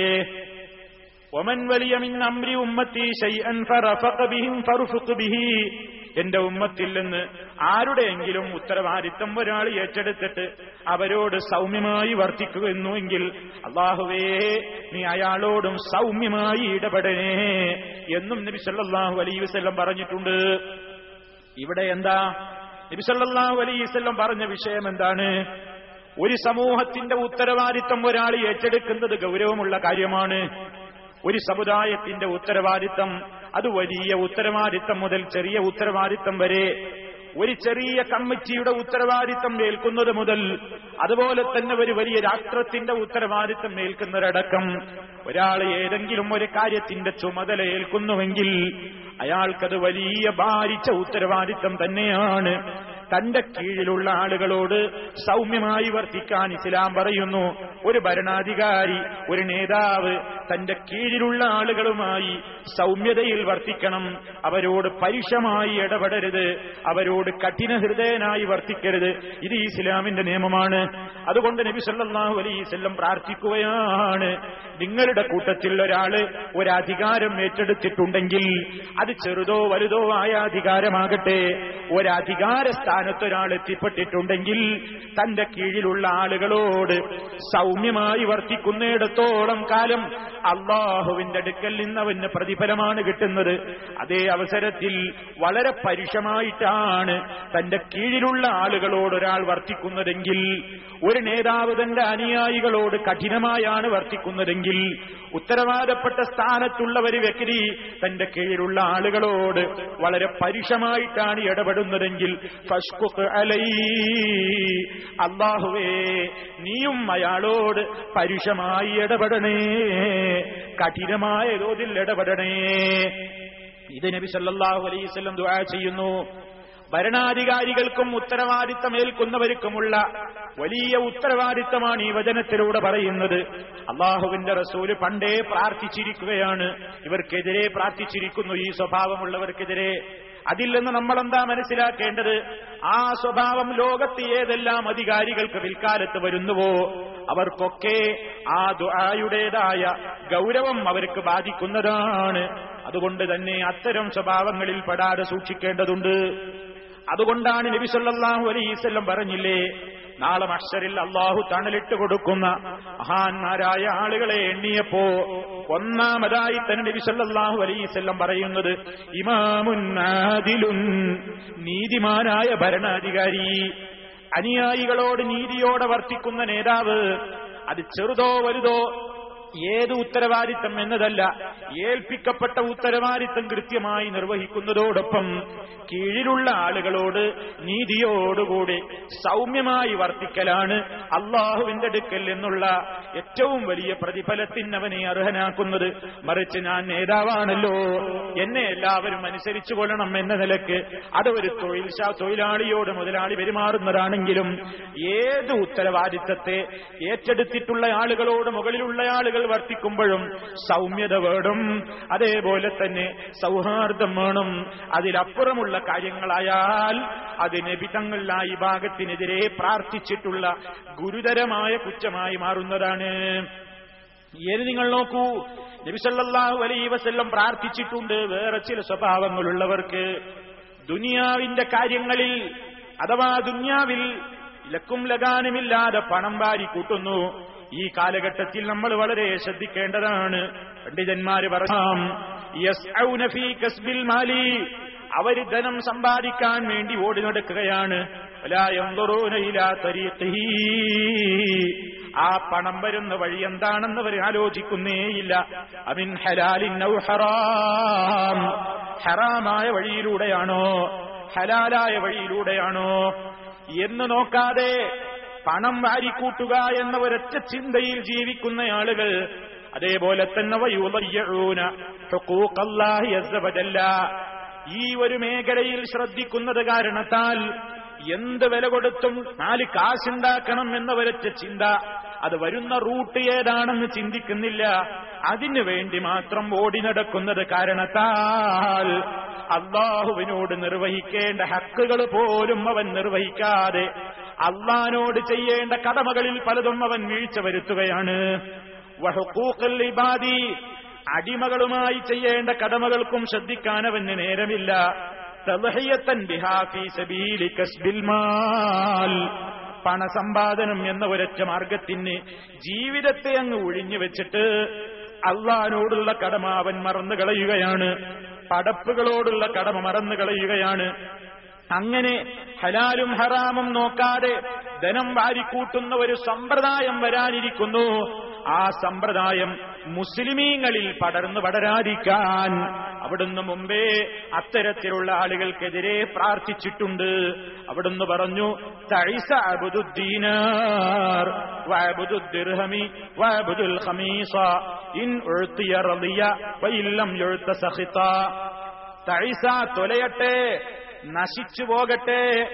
വമൻ വലിയ മിൻ അംരി ഉമ്മത്തി ശൈഅൻ ഫറഫഖ ബിഹിം ഫർഫുഖ് ബിഹി, എന്റെ ഉമ്മത്തിൽ നിന്ന് ആരുടെയെങ്കിലും ഉത്തരവാദിത്തം ഒരാൾ ഏറ്റെടുത്തിട്ട് അവരോട് സൗമ്യമായി വർത്തിക്കുന്നുവെങ്കിൽ അല്ലാഹുവേ, നീ അയാളോടും സൗമ്യമായി ഇടപെടണേ എന്നും നബി സല്ലല്ലാഹു അലൈഹി വസല്ലം പറഞ്ഞിട്ടുണ്ട്. ഇവിടെ എന്താ നബി സല്ലല്ലാഹു അലൈഹി വസല്ലം പറഞ്ഞ വിഷയം എന്താണ്? ഒരു സമൂഹത്തിന്റെ ഉത്തരവാദിത്തം ഒരാൾ ഏറ്റെടുക്കുന്നത് ഗൗരവമുള്ള കാര്യമാണ്. ഒരു സമുദായത്തിന്റെ ഉത്തരവാദിത്തം, അത് വലിയ ഉത്തരവാദിത്തം മുതൽ ചെറിയ ഉത്തരവാദിത്തം വരെ, ഒരു ചെറിയ കമ്മിറ്റിയുടെ ഉത്തരവാദിത്തം ഏൽക്കുന്നത് മുതൽ അതുപോലെ തന്നെ ഒരു വലിയ രാഷ്ട്രത്തിന്റെ ഉത്തരവാദിത്തം ഏൽക്കുന്നവരടക്കം ഒരാൾ ഏതെങ്കിലും ഒരു കാര്യത്തിന്റെ ചുമതല ഏൽക്കുന്നുവെങ്കിൽ അയാൾക്കത് വലിയ ഭാരിച്ച ഉത്തരവാദിത്തം തന്നെയാണ്. തന്റെ കീഴിലുള്ള ആളുകളോട് സൗമ്യമായി വർത്തിക്കാൻ ഇസ്ലാം പറയുന്നു. ഒരു ഭരണാധികാരി, ഒരു നേതാവ് തന്റെ കീഴിലുള്ള ആളുകളുമായി സൗമ്യതയിൽ വർത്തിക്കണം. അവരോട് പരുഷമായി ഇടപെടരുത്, അവരോട് കഠിന ഹൃദയനായി വർത്തിക്കരുത്. ഇത് ഇസ്ലാമിന്റെ നിയമമാണ്. അതുകൊണ്ട് നബി സല്ലല്ലാഹു അലൈഹി വസല്ലം പ്രാർത്ഥിക്കുകയാണ്, നിങ്ങളുടെ കൂട്ടത്തിൽ ഒരാള് ഒരധികാരം ഏറ്റെടുത്തിട്ടുണ്ടെങ്കിൽ അത് ചെറുതോ വലുതോ ആയ അധികാരമാകട്ടെ, ഒരധികാര സ്ഥാനത്ത് ഒരാൾ എത്തിപ്പെട്ടിട്ടുണ്ടെങ്കിൽ തന്റെ കീഴിലുള്ള ആളുകളോട് സൗമ്യമായി വർത്തിക്കുന്നിടത്തോളം കാലം അള്ളാഹുവിന്റെ അടുക്കൽ നിന്ന് അവന് പ്രതിഫലമാണ് കിട്ടുന്നത്. അതേ അവസരത്തിൽ വളരെ പരുഷമായിട്ടാണ് തന്റെ കീഴിലുള്ള ആളുകളോട് ഒരാൾ വർത്തിക്കുന്നതെങ്കിൽ, ഒരു നേതാവ് തന്റെ അനുയായികളോട് കഠിനമായാണ് വർത്തിക്കുന്നതെങ്കിൽ, ഉത്തരവാദപ്പെട്ട സ്ഥാനത്തുള്ള ഒരു വ്യക്തി തന്റെ കീഴിലുള്ള ആളുകളോട് വളരെ പരുഷമായിട്ടാണ് ഇടപെടുന്നതെങ്കിൽ, ഫഷ്ഖുഖ് അലൈഹി, അല്ലാഹുവേ നീയും അയാളോട് പരുഷമായി ഇടപെടണേ, കഠിനമായ തോതിൽ ഇടപെടണേ. ഇത് നബി സല്ലല്ലാഹു അലൈഹി വസല്ലം ദുആ ചെയ്യുന്നു. ഭരണാധികാരികൾക്കും ഉത്തരവാദിത്തമേൽക്കുന്നവർക്കുമുള്ള വലിയ ഉത്തരവാദിത്തമാണ് ഈ വചനത്തിലൂടെ പറയുന്നത്. അള്ളാഹുവിന്റെ റസൂല് പണ്ടേ പ്രാർത്ഥിച്ചിരിക്കുകയാണ്, ഇവർക്കെതിരെ പ്രാർത്ഥിച്ചിരിക്കുന്നു, ഈ സ്വഭാവമുള്ളവർക്കെതിരെ. അതിൽ നിന്ന് നമ്മളെന്താ മനസ്സിലാക്കേണ്ടത്? ആ സ്വഭാവം ലോകത്ത് ഏതെല്ലാം അധികാരികൾക്ക് പിൽക്കാലത്ത് വരുന്നുവോ അവർക്കൊക്കെ ആ ദുആയുടേതായ ഗൗരവം അവർക്ക് ബാധിക്കുന്നതാണ്. അതുകൊണ്ട് തന്നെ അത്തരം സ്വഭാവങ്ങളിൽ പെടാതെ സൂക്ഷിക്കേണ്ടതുണ്ട്. അതുകൊണ്ടാണ് നബി സല്ലല്ലാഹു അലൈഹി വസല്ലം പറഞ്ഞില്ലേ, നാളെ മഹ്ശറിൽ അള്ളാഹു തണലിട്ട് കൊടുക്കുന്ന മഹാന്മാരായ ആളുകളെ എണ്ണിയപ്പോ ഒന്നാമതായി തന്നെ നബി സല്ലല്ലാഹു അലൈഹി വസല്ലം പറയുന്നത് ഇമാമുൻ ആദിലുൻ, നീതിമാനായ ഭരണാധികാരി. അനുയായികളോട് നീതിയോടെ വർത്തിക്കുന്ന നേതാവ്, അത് ചെറുതോ വലുതോ ഏത് ഉത്തരവാദിത്തം എന്നതല്ല, ഏൽപ്പിക്കപ്പെട്ട ഉത്തരവാദിത്തം കൃത്യമായി നിർവഹിക്കുന്നതോടൊപ്പം കീഴിലുള്ള ആളുകളോട് നീതിയോടുകൂടി സൗമ്യമായി വർത്തിക്കലാണ് അള്ളാഹുവിന്റെ അടുക്കൽ എന്നുള്ള ഏറ്റവും വലിയ പ്രതിഫലത്തിന് അവനെ അർഹനാക്കുന്നത്. മറിച്ച് ഞാൻ നേതാവാണല്ലോ, എന്നെ എല്ലാവരും അനുസരിച്ചു കൊള്ളണം എന്ന നിലക്ക് അത് ഒരു തൊഴിൽ തൊഴിലാളിയോട് മുതലാളി പെരുമാറുന്നതാണെങ്കിലും, ഏത് ഉത്തരവാദിത്തത്തെ ഏറ്റെടുത്തിട്ടുള്ള ആളുകളോട് മുകളിലുള്ള ആളുകൾ വർത്തിക്കുമ്പോഴും സൗമ്യത വേണം, അതേപോലെ തന്നെ സൗഹാർദ്ദം വേണം. അതിലപ്പുറമുള്ള കാര്യങ്ങളായാൽ അത് നബി തങ്ങൾ ആ വിഭാഗത്തിനെതിരെ പ്രാർത്ഥിച്ചിട്ടുള്ള ഗുരുതരമായ കുറ്റമായി മാറുന്നതാണ്. ഏത് നിങ്ങൾ നോക്കൂ, നബി സല്ലല്ലാഹു അലൈഹി വസല്ലം പ്രാർത്ഥിച്ചിട്ടുണ്ട് വേറെ ചില സ്വഭാവങ്ങളുള്ളവർക്ക്. ദുനിയാവിന്റെ കാര്യങ്ങളിൽ അഥവാ ദുനിയാവിൽ ലക്കും ലഗാനുമില്ലാതെ പണം വാരി കൂട്ടുന്നു. ഈ കാലഘട്ടത്തിൽ നമ്മൾ വളരെ ശ്രദ്ധിക്കേണ്ടതാണ്. പണ്ഡിതന്മാര് പറയാം, യസ്ഔന ഫീ കസ്ബിൽ മാലി, അവര് ധനം സമ്പാദിക്കാൻ വേണ്ടി ഓടി നടക്കുകയാണ്. വലാ യൻദുറൂന ഇലാ തരീഖിഹി, ആ പണം വരുന്ന വഴി എന്താണെന്ന് അവർ ആലോചിക്കുന്നേയില്ല. അമിൻ ഹലാലിൻ ഔ ഹറാം, ഹറാമായ വഴിയിലൂടെയാണോ ഹലാലായ വഴിയിലൂടെയാണോ എന്ന് നോക്കാതെ പണം വാരിക്കൂട്ടുക എന്ന ഒരൊറ്റ ചിന്തയിൽ ജീവിക്കുന്ന ആളുകൾ. അതേപോലെ തന്നെ വയുളയ്യൂന ഹുഖൂഖല്ലാഹി അസ്സ വജല്ല, ഈ ഒരു മേഖലയിൽ ശ്രദ്ധിക്കുന്നത് കാരണത്താൽ എന്ത് വില കൊടുത്തും നാല് കാശുണ്ടാക്കണം എന്ന ഒരൊറ്റ ചിന്ത, അത് വരുന്ന റൂട്ട് ഏതാണെന്ന് ചിന്തിക്കുന്നില്ല, അതിനു വേണ്ടി മാത്രം ഓടി നടക്കുന്നത് കാരണത്താൽ അള്ളാഹുവിനോട് നിർവഹിക്കേണ്ട ഹക്കുകൾ പോലും അവൻ നിർവഹിക്കാതെ അള്ളാഹിനോട് ചെയ്യേണ്ട കടമകളിൽ പലതും അവൻ വീഴ്ച വരുത്തുകയാണ്. വഹുഖൂഖുൽ ഇബാദി, അടിമകളുമായി ചെയ്യേണ്ട കടമകൾക്കും ശ്രദ്ധിക്കാൻ അവന് നേരമില്ല. തദ്ഹിയത്തൻ ബിഹാ ഫീ സബീലി കസ്ബിൽ മാൽ, പണസമ്പാദനം എന്ന ഒരൊറ്റ മാർഗത്തിന് ജീവിതത്തെ അങ്ങ് ഒഴിഞ്ഞു വെച്ചിട്ട് അള്ളാഹിനോടുള്ള കടമ അവൻ മറന്നു കളയുകയാണ്, പടപ്പുകളോടുള്ള കടമ മറന്നു കളയുകയാണ്. അങ്ങനെ ഹലാലും ഹറാമും നോക്കാതെ ധനം വാരിക്കൂട്ടുന്ന ഒരു സമ്പ്രദായം വരാനിരിക്കുന്നു. ആ സമ്പ്രദായം മുസ്ലിമീങ്ങളിൽ പടർന്നു പടരാതിരിക്കാൻ അവിടുന്ന് മുമ്പേ അത്തരത്തിലുള്ള ആളുകൾക്കെതിരെ പ്രാർത്ഥിച്ചിട്ടുണ്ട്. അവിടുന്ന് പറഞ്ഞു, തഇസ അബ്ദുദ്ദീനാർ വഅബ്ദുദ് ദിർഹമി വഅബ്ദുൽ ഖമീസ ഇൻ ഉഅ്തിയ റളിയ വഇല്ലം യുഅ്ത സഖിത. തഇസ, തൊലയട്ടെ, നശിച്ചു പോകട്ടെ,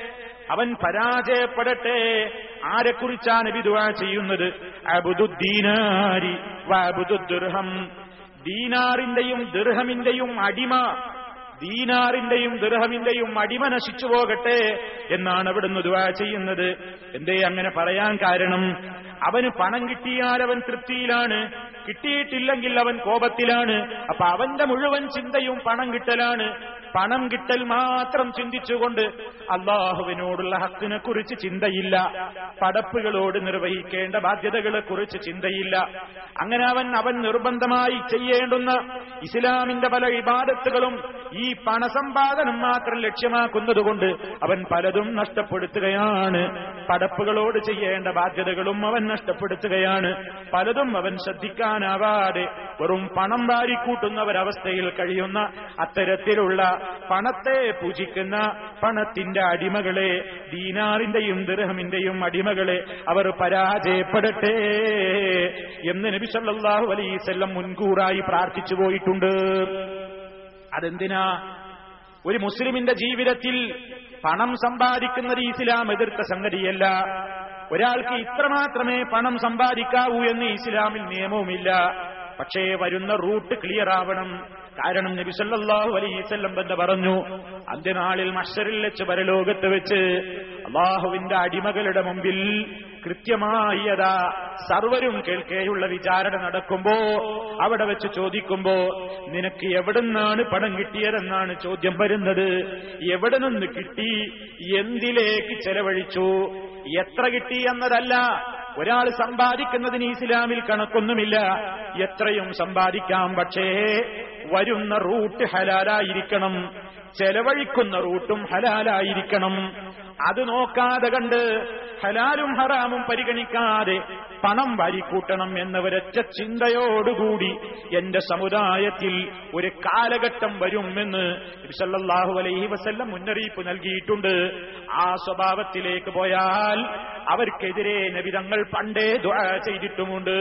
അവൻ പരാജയപ്പെടട്ടെ. ആരെക്കുറിച്ചാണ് നബി ദുആ ചെയ്യുന്നത്? അബ്ദുദ്ദീനാരി വഅബ്ദുദ്ദിർഹം, ദീനാറിന്റെയും ദിർഹമിന്റെയും അടിമ, ദീനാറിന്റെയും ദിർഹമിന്റെയും അടിമ നശിച്ചു പോകട്ടെ എന്നാണ് അവിടുന്ന് ദുആ ചെയ്യുന്നത്. എന്തേ അങ്ങനെ പറയാൻ കാരണം? അവന് പണം കിട്ടിയാൽ അവൻ തൃപ്തിയിലാണ്, കിട്ടിയിട്ടില്ലെങ്കിൽ അവൻ കോപത്തിലാണ്. അപ്പൊ അവന്റെ മുഴുവൻ ചിന്തയും പണം കിട്ടലാണ്. പണം കിട്ടൽ മാത്രം ചിന്തിച്ചുകൊണ്ട് അള്ളാഹുവിനോടുള്ള ഹക്കിനെ കുറിച്ച് ചിന്തയില്ല, പടപ്പുകളോട് നിർവഹിക്കേണ്ട ബാധ്യതകളെ കുറിച്ച് ചിന്തയില്ല. അങ്ങനെ അവൻ അവൻ നിർബന്ധമായി ചെയ്യേണ്ടുന്ന ഇസ്ലാമിന്റെ പല ഇബാദത്തുകളും ഈ പണസമ്പാദനം മാത്രം ലക്ഷ്യമാക്കുന്നതുകൊണ്ട് അവൻ പലതും നഷ്ടപ്പെടുത്തുകയാണ്. പടപ്പുകളോട് ചെയ്യേണ്ട ബാധ്യതകളും അവൻ നഷ്ടപ്പെടുത്തുകയാണ്. പലതും അവൻ ശ്രദ്ധിക്കാനാവാതെ വെറും പണം വാരിക്കൂട്ടുന്ന ഒരവസ്ഥയിൽ കഴിയുന്ന അത്തരത്തിലുള്ള പണത്തെ പൂജിക്കുന്ന പണത്തിന്റെ അടിമകളെ, ദീനാറിന്റെയും ദിർഹമിന്റെയും അടിമകളെ അവർ പരാജയപ്പെടട്ടെ എന്ന് നബി സല്ലല്ലാഹു അലൈഹി വസല്ലം മുൻകൂറായി പ്രാർത്ഥിച്ചു പോയിട്ടുണ്ട്. അതെന്തിനാ? ഒരു മുസ്ലിമിന്റെ ജീവിതത്തിൽ പണം സമ്പാദിക്കുന്നത് ഇസ്ലാം എതിർത്ത സംഗതിയല്ല. ഒരാൾക്ക് ഇത്രമാത്രമേ പണം സമ്പാദിക്കാവൂ എന്ന് ഇസ്ലാമിൽ നിയമവുമില്ല. പക്ഷേ വരുന്ന റൂട്ട് ക്ലിയർ ആവണം. കാരണം നബി സല്ലല്ലാഹു അലൈഹി വസല്ലം എന്ന് പറഞ്ഞു, അന്ത്യനാളിൽ മഹ്ശറിൽ വെച്ച് പരലോകത്ത് വെച്ച് അല്ലാഹുവിന്റെ അടിമകളുടെ മുമ്പിൽ കൃത്യമായി അതാ സർവരും കേൾക്കേയുള്ള വിചാരണ നടക്കുമ്പോ അവിടെ വെച്ച് ചോദിക്കുമ്പോ നിനക്ക് എവിടുന്നാണ് പണം കിട്ടിയതെന്നാണ് ചോദ്യം വരുന്നത്. എവിടെ നിന്ന് കിട്ടി, എന്തിലേക്ക് ചെലവഴിച്ചു, എത്ര കിട്ടി എന്നതല്ല. ഒരാൾ സമ്പാദിക്കുന്നതിന് ഇസ്ലാമിൽ കണക്കൊന്നുമില്ല. എത്രയും സമ്പാദിക്കാം, പക്ഷേ വരുന്ന റൂട്ട് ഹലാലായിരിക്കണം, ചെലവഴിക്കുന്ന റൂട്ടും ഹലാലായിരിക്കണം. അത് നോക്കാതെ കണ്ട് ഹലാലും ഹറാമും പരിഗണിക്കാതെ പണം വാരിക്കൂട്ടണം എന്ന ഒരൊറ്റ ചിന്തയോടുകൂടി എന്റെ സമുദായത്തിൽ ഒരു കാലഘട്ടം വരുമെന്ന് നബി സല്ലല്ലാഹു അലൈഹി വസല്ലം മുന്നറിയിപ്പ് നൽകിയിട്ടുണ്ട്. ആ സ്വഭാവത്തിലേക്ക് പോയാൽ അവർക്കെതിരെ നബി തങ്ങൾ പണ്ടേ ദുആ ചെയ്തിട്ടുമുണ്ട്.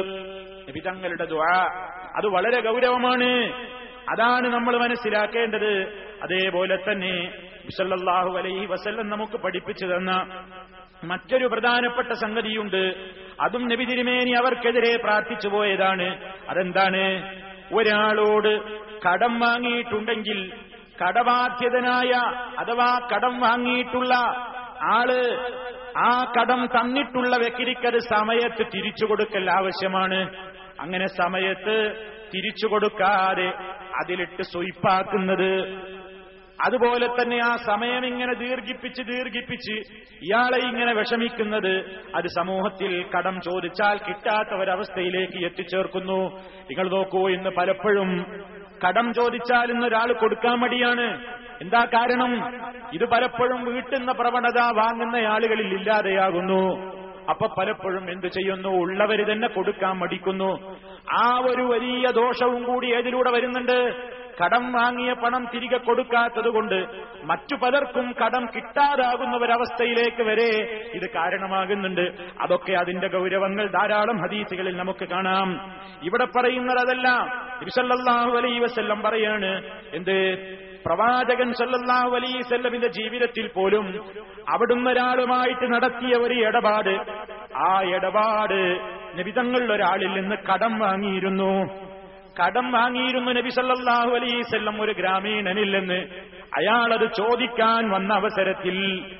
നബി തങ്ങളുടെ ദുആ അത് വളരെ ഗൗരവമാണ്. അതാണ് നമ്മൾ മനസ്സിലാക്കേണ്ടത്. അതേപോലെ തന്നെ നബി സല്ലല്ലാഹു അലൈഹി വസല്ലം നമുക്ക് പഠിപ്പിച്ചു തന്ന മറ്റൊരു പ്രധാനപ്പെട്ട സംഗതിയുണ്ട്. അതും നബി തിരുമേനി അവർക്കെതിരെ പ്രാർത്ഥിച്ചു പോയതാണ്. അതെന്താണ്? ഒരാളോട് കടം വാങ്ങിയിട്ടുണ്ടെങ്കിൽ കടബാധ്യതനായ അഥവാ കടം വാങ്ങിയിട്ടുള്ള ആള് ആ കടം തന്നിട്ടുള്ള വ്യക്തിക്കത് സമയത്ത് തിരിച്ചു കൊടുക്കൽ ആവശ്യമാണ്. അങ്ങനെ സമയത്ത് തിരിച്ചു കൊടുക്കാതെ അതിലിട്ട് സ്വയ്പാക്കുന്നത്, അതുപോലെ തന്നെ ആ സമയം ഇങ്ങനെ ദീർഘിപ്പിച്ച് ദീർഘിപ്പിച്ച് ഇയാളെ ഇങ്ങനെ വിഷമിക്കുന്നത്, അത് സമൂഹത്തിൽ കടം ചോദിച്ചാൽ കിട്ടാത്ത ഒരവസ്ഥയിലേക്ക് എത്തിച്ചേർക്കുന്നു. നിങ്ങൾ നോക്കൂ, ഇന്ന് പലപ്പോഴും കടം ചോദിച്ചാൽ ഇന്നൊരാൾ കൊടുക്കാൻ മടിയാണ്. എന്താ കാരണം? ഇത് പലപ്പോഴും വീട്ടുന്ന പ്രവണത വാങ്ങുന്ന ആളുകളിൽ ഇല്ലാതെയാകുന്നു. അപ്പൊ പലപ്പോഴും എന്തു ചെയ്യുന്നു? ഉള്ളവര് തന്നെ കൊടുക്കാൻ മടിക്കുന്നു. ആ ഒരു വലിയ ദോഷവും കൂടി ഏതിലൂടെ വരുന്നുണ്ട്? കടം വാങ്ങിയ പണം തിരികെ കൊടുക്കാത്തത് കൊണ്ട് മറ്റു പലർക്കും കടം കിട്ടാതാകുന്ന ഒരവസ്ഥയിലേക്ക് വരെ ഇത് കാരണമാകുന്നുണ്ട്. അതൊക്കെ അതിന്റെ ഗൗരവങ്ങൾ ധാരാളം ഹദീസുകളിൽ നമുക്ക് കാണാം. ഇവിടെ പറയുന്നത് അതല്ല. നബി സല്ലല്ലാഹു അലൈഹി വസല്ലം പറയാണ്, എന്ത്? പ്രവാചകൻ സല്ലല്ലാഹു അലൈഹി വസല്ലമിന്റെ ജീവിതത്തിൽ പോലും അവിടുന്ന് ഒരാളുമായിട്ട് നടത്തിയ ഒരു ഇടപാട്, ആ ഇടപാട് നബി തങ്ങൾ ഒരാളിൽ നിന്ന് കടം വാങ്ങിയിരുന്നു. കടം വാങ്ങിയിരുന്നു നബി സല്ലല്ലാഹു അലൈഹി വസല്ലം ഒരു ഗ്രാമീണനിൽ നിന്ന്. അയാളത് ചോദിക്കാൻ വന്ന അവസരത്തിൽ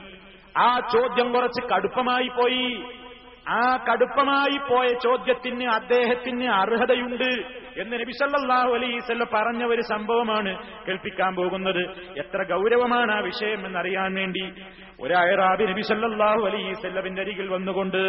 ആ ചോദ്യം കുറച്ച് കടുപ്പമായി പോയി. ആ കടുപ്പമായി പോയ ചോദ്യത്തിന് അദ്ദേഹത്തിന് അർഹതയുണ്ട് എന്ന് നബി സല്ലല്ലാഹു അലൈഹി വസല്ലം പറഞ്ഞ ഒരു സംഭവമാണ് കേൾപ്പിക്കാൻ പോകുന്നത്. എത്ര ഗൗരവമാണ് ആ വിഷയം എന്നറിയാൻ വേണ്ടി ഒരു അയറാബി നബി സല്ലല്ലാഹു അലൈഹി വസല്ലമിന്റെ അരികിൽ വന്നുകൊണ്ട്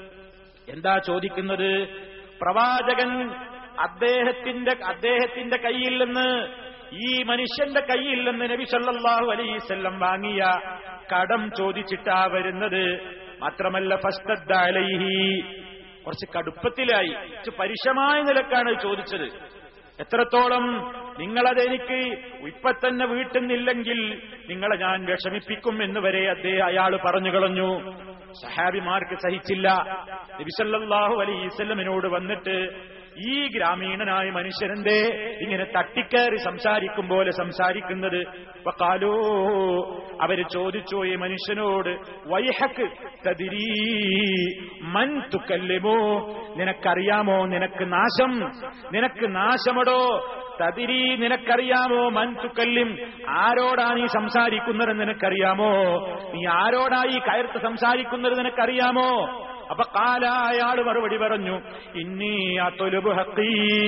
എന്താ ചോദിക്കുന്നത്? പ്രവാചകൻ അദ്ദേഹത്തിന്റെ അദ്ദേഹത്തിന്റെ കയ്യിൽ നിന്ന്, ഈ മനുഷ്യന്റെ കയ്യിൽ നിന്ന് നബി സല്ലല്ലാഹു അലൈഹി വസല്ലം വാങ്ങിയ കടം ചോദിച്ചിട്ടാ വരുന്നത്. മാത്രമല്ല ഫസ്തദ്ദ അലൈഹി, കുറച്ച് കടുപ്പത്തിലായി, പരുഷമായ നിലക്കാണ് ചോദിച്ചത്. എത്രത്തോളം? നിങ്ങളതെനിക്ക് ഇപ്പൊ തന്നെ വീട്ടുന്നില്ലെങ്കിൽ നിങ്ങളെ ഞാൻ വിഷമിപ്പിക്കും എന്ന് വരെ അദ്ദേഹം അയാൾ പറഞ്ഞു കളഞ്ഞു. സഹാബിമാർക്ക് സഹിച്ചില്ല. നബി സല്ലല്ലാഹു അലൈഹി വസല്ലമിനോട് വന്നിട്ട് ഈ ഗ്രാമീണനായ മനുഷ്യരെന്തേ ഇങ്ങനെ തട്ടിക്കയറി സംസാരിക്കും പോലെ സംസാരിക്കുന്നത്? വഖാലൂ, അവര് ചോദിച്ചു ഈ മനുഷ്യനോട്, വൈഹക്ക് തദ്രീ മൻ തുകല്ലിമു, നിനക്കറിയാമോ, നിനക്ക് നാശം, നിനക്ക് നാശമടോ. തദ്രീ, നിനക്കറിയാമോ, മൻ തുകല്ലിം, ആരോടാണ് ഈ സംസാരിക്കുന്നത് നിനക്കറിയാമോ? നീ ആരോടായി കയർത്ത് സംസാരിക്കുന്നത് നിനക്കറിയാമോ? അപ്പൊ കാല, അയാൾ മറുപടി പറഞ്ഞു, ഇന്നീ അത്ലുബു ഹഖീ,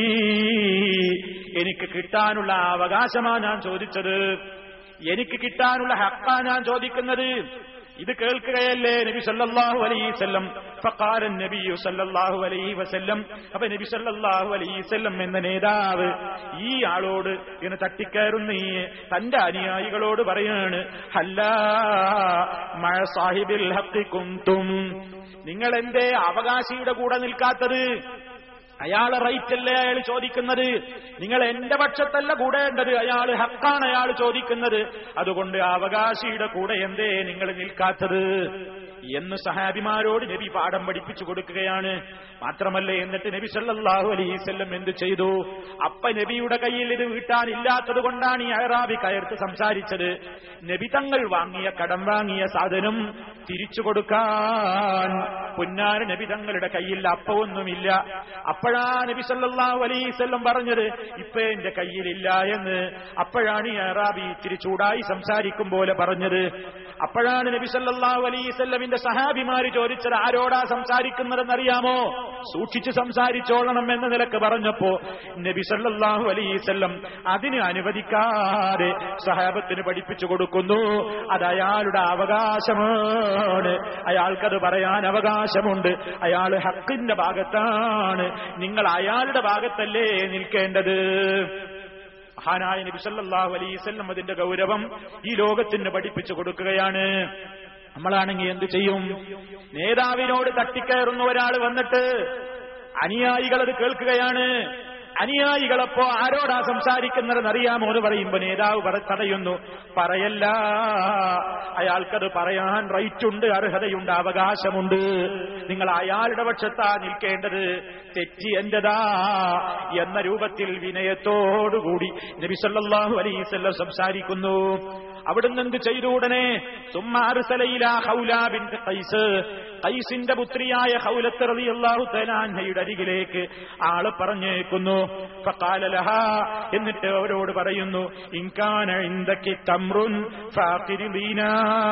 എനിക്ക് കിട്ടാനുള്ള അവകാശമാണ് ഞാൻ ചോദിച്ചത്, എനിക്ക് കിട്ടാനുള്ള ഹക്കാ ഞാൻ ചോദിക്കുന്നത്. ഇത് കേൾക്കുകയല്ലേ നബി സല്ലല്ലാഹു അലൈഹി വസല്ലം. ഫഖാല നബിയു സല്ലല്ലാഹു അലൈഹി വസല്ലം, അപ്പൊ നബി സല്ലല്ലാഹു അലൈഹി വസല്ലം എന്ന നേതാവ് ഈ ആളോട് ഇങ്ങനെ തട്ടിക്കയറുന്ന ഈ തന്റെ അനുയായികളോട് പറയാണ്, ഹല്ലാ മഅ സാഹിബിൽ ഹഖ് കുൻതും, നിങ്ങൾ എന്തേ അവകാശിയുടെ കൂടെ നിൽക്കാത്തത്? അയാള് റൈറ്റ് അല്ലേ അയാൾ ചോദിക്കുന്നത്, നിങ്ങൾ എന്റെ പക്ഷത്തല്ല കൂടേണ്ടത്, അയാൾ ഹക്കാണ് അയാൾ ചോദിക്കുന്നത്, അതുകൊണ്ട് അവകാശിയുടെ കൂടെ എന്തേ നിങ്ങൾ നിൽക്കാത്തത് എന്ന് സഹാബിമാരോട് നബി പാഠം പഠിപ്പിച്ചു കൊടുക്കുകയാണ്. മാത്രമല്ല, എന്നിട്ട് നബി സല്ലല്ലാഹു അലൈഹി വസല്ലം എന്ത് ചെയ്തു? അപ്പ നബിയുടെ കയ്യിൽ ഇത് വീട്ടാനില്ലാത്തത് കൊണ്ടാണ് ഈ അഅറാബി കയർത്ത് സംസാരിച്ചത്. നബി തങ്ങൾ വാങ്ങിയ കടം വാങ്ങിയ സാധനം തിരിച്ചു കൊടുക്കാൻ പുന്നാര നബി തങ്ങളുടെ കയ്യിൽ അപ്പമൊന്നുമില്ല. അപ്പോഴാ നബി സല്ലല്ലാഹു അലൈഹി വസല്ലം പറഞ്ഞത്, ഇപ്പൊ എന്റെ കയ്യിലില്ല എന്ന്. അപ്പോഴാണ് ഈ അഅറാബി ഇത്തിരി ചൂടായി സംസാരിക്കും പോലെ പറഞ്ഞത്. അപ്പോഴാണ് നബി സല്ലല്ലാഹു അലൈഹി വസല്ലമിന്റെ സഹാബിമാര് ചോദിച്ചത്, ആരോടാ സംസാരിക്കുന്നതെന്നറിയാമോ? സൂക്ഷിച്ച് സംസാരിച്ചോളണം എന്ന നിലക്ക് പറഞ്ഞപ്പോ നബി സല്ലല്ലാഹു അലൈഹി വസല്ലം അതിന് അനുവദിക്കാതെ സഹാബത്തിന് പഠിപ്പിച്ചു കൊടുക്കുന്നു, അത് അയാളുടെ അവകാശമാണ്, അയാൾക്കത് പറയാൻ അവകാശമുണ്ട്, അയാൾ ഹക്കിന്റെ ഭാഗത്താണ്, നിങ്ങൾ അയാളുടെ ഭാഗത്തല്ലേ നിൽക്കേണ്ടത്. മഹാനായ നബി സല്ലല്ലാഹു അലൈഹി വസല്ലം അതിന്റെ ഗൗരവം ഈ ലോകത്തിന് പഠിപ്പിച്ചു കൊടുക്കുകയാണ്. നമ്മളാണെങ്കിൽ എന്ത് ചെയ്യും? നേതാവിനോട് തട്ടിക്കയറുന്ന ഒരാൾ വന്നിട്ട് അനുയായികൾ അത് കേൾക്കുകയാണ്. അനുയായികളപ്പോ ആരോടാ സംസാരിക്കുന്നതെന്ന് അറിയാമോ എന്ന് പറയുമ്പോ നേതാവ് തടയുന്നു, പറയല്ല, അയാൾക്കത് പറയാൻ റൈറ്റുണ്ട്, അർഹതയുണ്ട്, അവകാശമുണ്ട്, നിങ്ങൾ അയാളുടെ പക്ഷത്താ നിൽക്കേണ്ടത്, തെറ്റി എന്റെതാ എന്ന രൂപത്തിൽ വിനയത്തോടുകൂടി നബി സല്ലല്ലാഹു അലൈഹി വസല്ലം സംസാരിക്കുന്നു. അവിടുന്ന് എന്ത് ചെയ്തു? ഉടനെ സുമ്മ അർസല ഇലാ ഖൗലാ ബിൻത് ഖൈസ്, ഖൈസിന്റെ പുത്രിയായ ഖൗലത്ത് റളിയല്ലാഹു തആല അൻഹയുടെ അരികിലേക്ക് ആള് പറഞ്ഞേക്കുന്നു. ഫഖാല ലഹാ, എന്നിട്ട് അവരോട് പറയുന്നു, ഇൻകാന ഇൻദകി തംറുൻ ഫാഖിരിലീനാ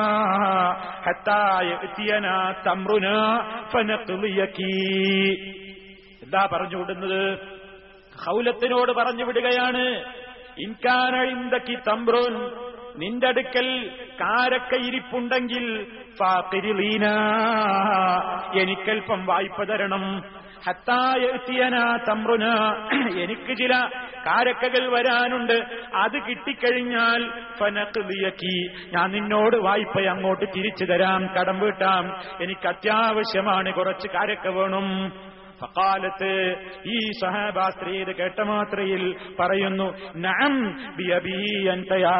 ഹത്താ യഅതിയനാ തംറുനാ ഫനഖ്ലിയകി. എന്താ പറഞ്ഞു വിടുന്നത്? ഖൗലത്തിനോട് പറഞ്ഞു വിടുകയാണ്, ഇൻകാന ഇൻദകി തംറുൻ, നിന്റെ അടുക്കൽ കാരക്ക ഇരിപ്പുണ്ടെങ്കിൽ ഫാഖിരിലീന, എനിക്കൽപ്പം വായ്പ തരണം. ഹത്താ യഅതിയനാ തംറുന, എനിക്ക് ചില കാരക്കകൾ വരാനുണ്ട്, അത് കിട്ടിക്കഴിഞ്ഞാൽ ഫനഖ്ലിയകി, ഞാൻ നിന്നോട് വായ്പ അങ്ങോട്ട് തിരിച്ചു തരാം, കടം വീട്ടാം, എനിക്ക് അത്യാവശ്യമാണ്, കുറച്ച് കാരക്ക വേണം. ഫഖാലത്ത്, ഈ സഹാബാ സ്ത്രീ ഇത് കേട്ട മാത്രയിൽ പറയുന്നു, നഅം ബിഅബീ അൻത യാ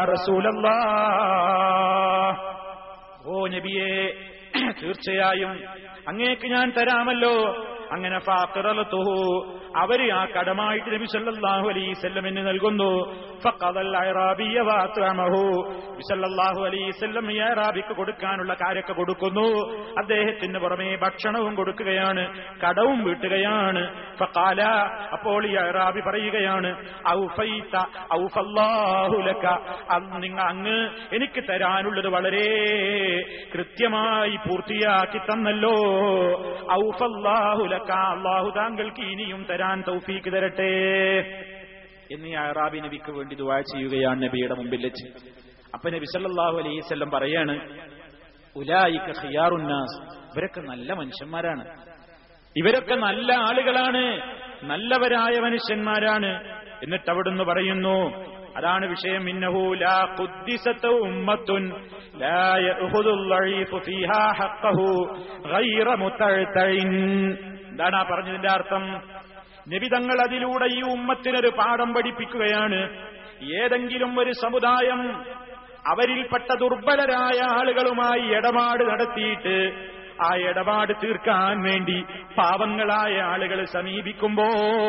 റസൂലല്ലാഹ്, ഓ നബിയേ, തീർച്ചയായും അങ്ങേക്ക് ഞാൻ തരാമല്ലോ. അങ്ങനെ ഫാഖറലതുഹു, അവര് ആ കടമായിട്ട് നബി സല്ലല്ലാഹു അലൈഹി വസല്ലമിന് നൽകുന്നു. ഫഖദൽ അഅറാബിയ വഅതമഹു, നബി സല്ലല്ലാഹു അലൈഹി വസല്ലം ഈ അഅറാബിക്ക് കൊടുക്കാനുള്ള കാര്യമൊക്കെ കൊടുക്കുന്നു. അദ്ദേഹത്തിന് പുറമെ ഭക്ഷണവും കൊടുക്കുകയാണ്, കടവും വീട്ടുകയാണ്. ഫഖാല, അപ്പോൾ ഈ അഅറാബി പറയുകയാണ്, ഔഫൈത ഔഫല്ലാഹു ലക, നിങ്ങൾ അങ്ങ് എനിക്ക് തരാനുള്ളത് വളരെ കൃത്യമായി പൂർത്തിയാക്കി തന്നല്ലോ. ഔഫല്ലാഹു ലക, അല്ലാഹു താങ്കൾക്ക് ഇനിയും തരാൻ തൗഫീക്ക് തരട്ടെ എന്ന് ഈ അഅറാബി നബിക്ക് വേണ്ടി ദുആ ചെയ്യുകയാണ് നബിയുടെ മുമ്പിൽ വെച്ച്. അപ്പൊ നബി സല്ലല്ലാഹു അലൈഹി വസല്ലം പറയാണ്, ഉലൈക ഖിയാറുൻ നാസ്, ഇവരൊക്കെ നല്ല മനുഷ്യന്മാരാണ്, ഇവരൊക്കെ നല്ല ആളുകളാണ്, നല്ലവരായ മനുഷ്യന്മാരാണ്. എന്നിട്ട് അവിടുന്ന് പറയുന്നു, അതാണ് വിഷയം, ഇന്നഹു ലാ ഖുദ്ദിസത ഉമ്മത്തുൻ ലാ യഅഖുദുൽ ലഈഫു ഫീഹാ ഹഖ്ഖഹു ഗൈറ മുതഅതഇൻ. എന്താണ് ആ പറഞ്ഞതിന്റെ അർത്ഥം? നബി തങ്ങൾ അതിലൂടെ ഈ ഉമ്മത്തിനൊരു പാഠം പഠിപ്പിക്കുകയാണ്. ഏതെങ്കിലും ഒരു സമുദായം അവരിൽപ്പെട്ട ദുർബലരായ ആളുകളുമായി ഇടപാട് നടത്തിയിട്ട് ആ ഇടപാട് തീർക്കാൻ വേണ്ടി പാവങ്ങളായ ആളുകൾ സമീപിക്കുമ്പോ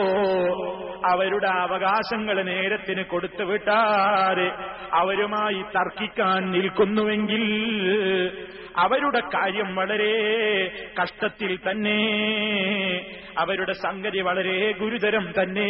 അവരുടെ അവകാശങ്ങൾ നേരത്തിന് കൊടുത്തു വിട്ടാതെ അവരുമായി തർക്കിക്കാൻ നിൽക്കുന്നുവെങ്കിൽ അവരുടെ കാര്യം വളരെ കഷ്ടത്തിൽ തന്നെ, അവരുടെ സംഗതി വളരെ ഗുരുതരം തന്നെ.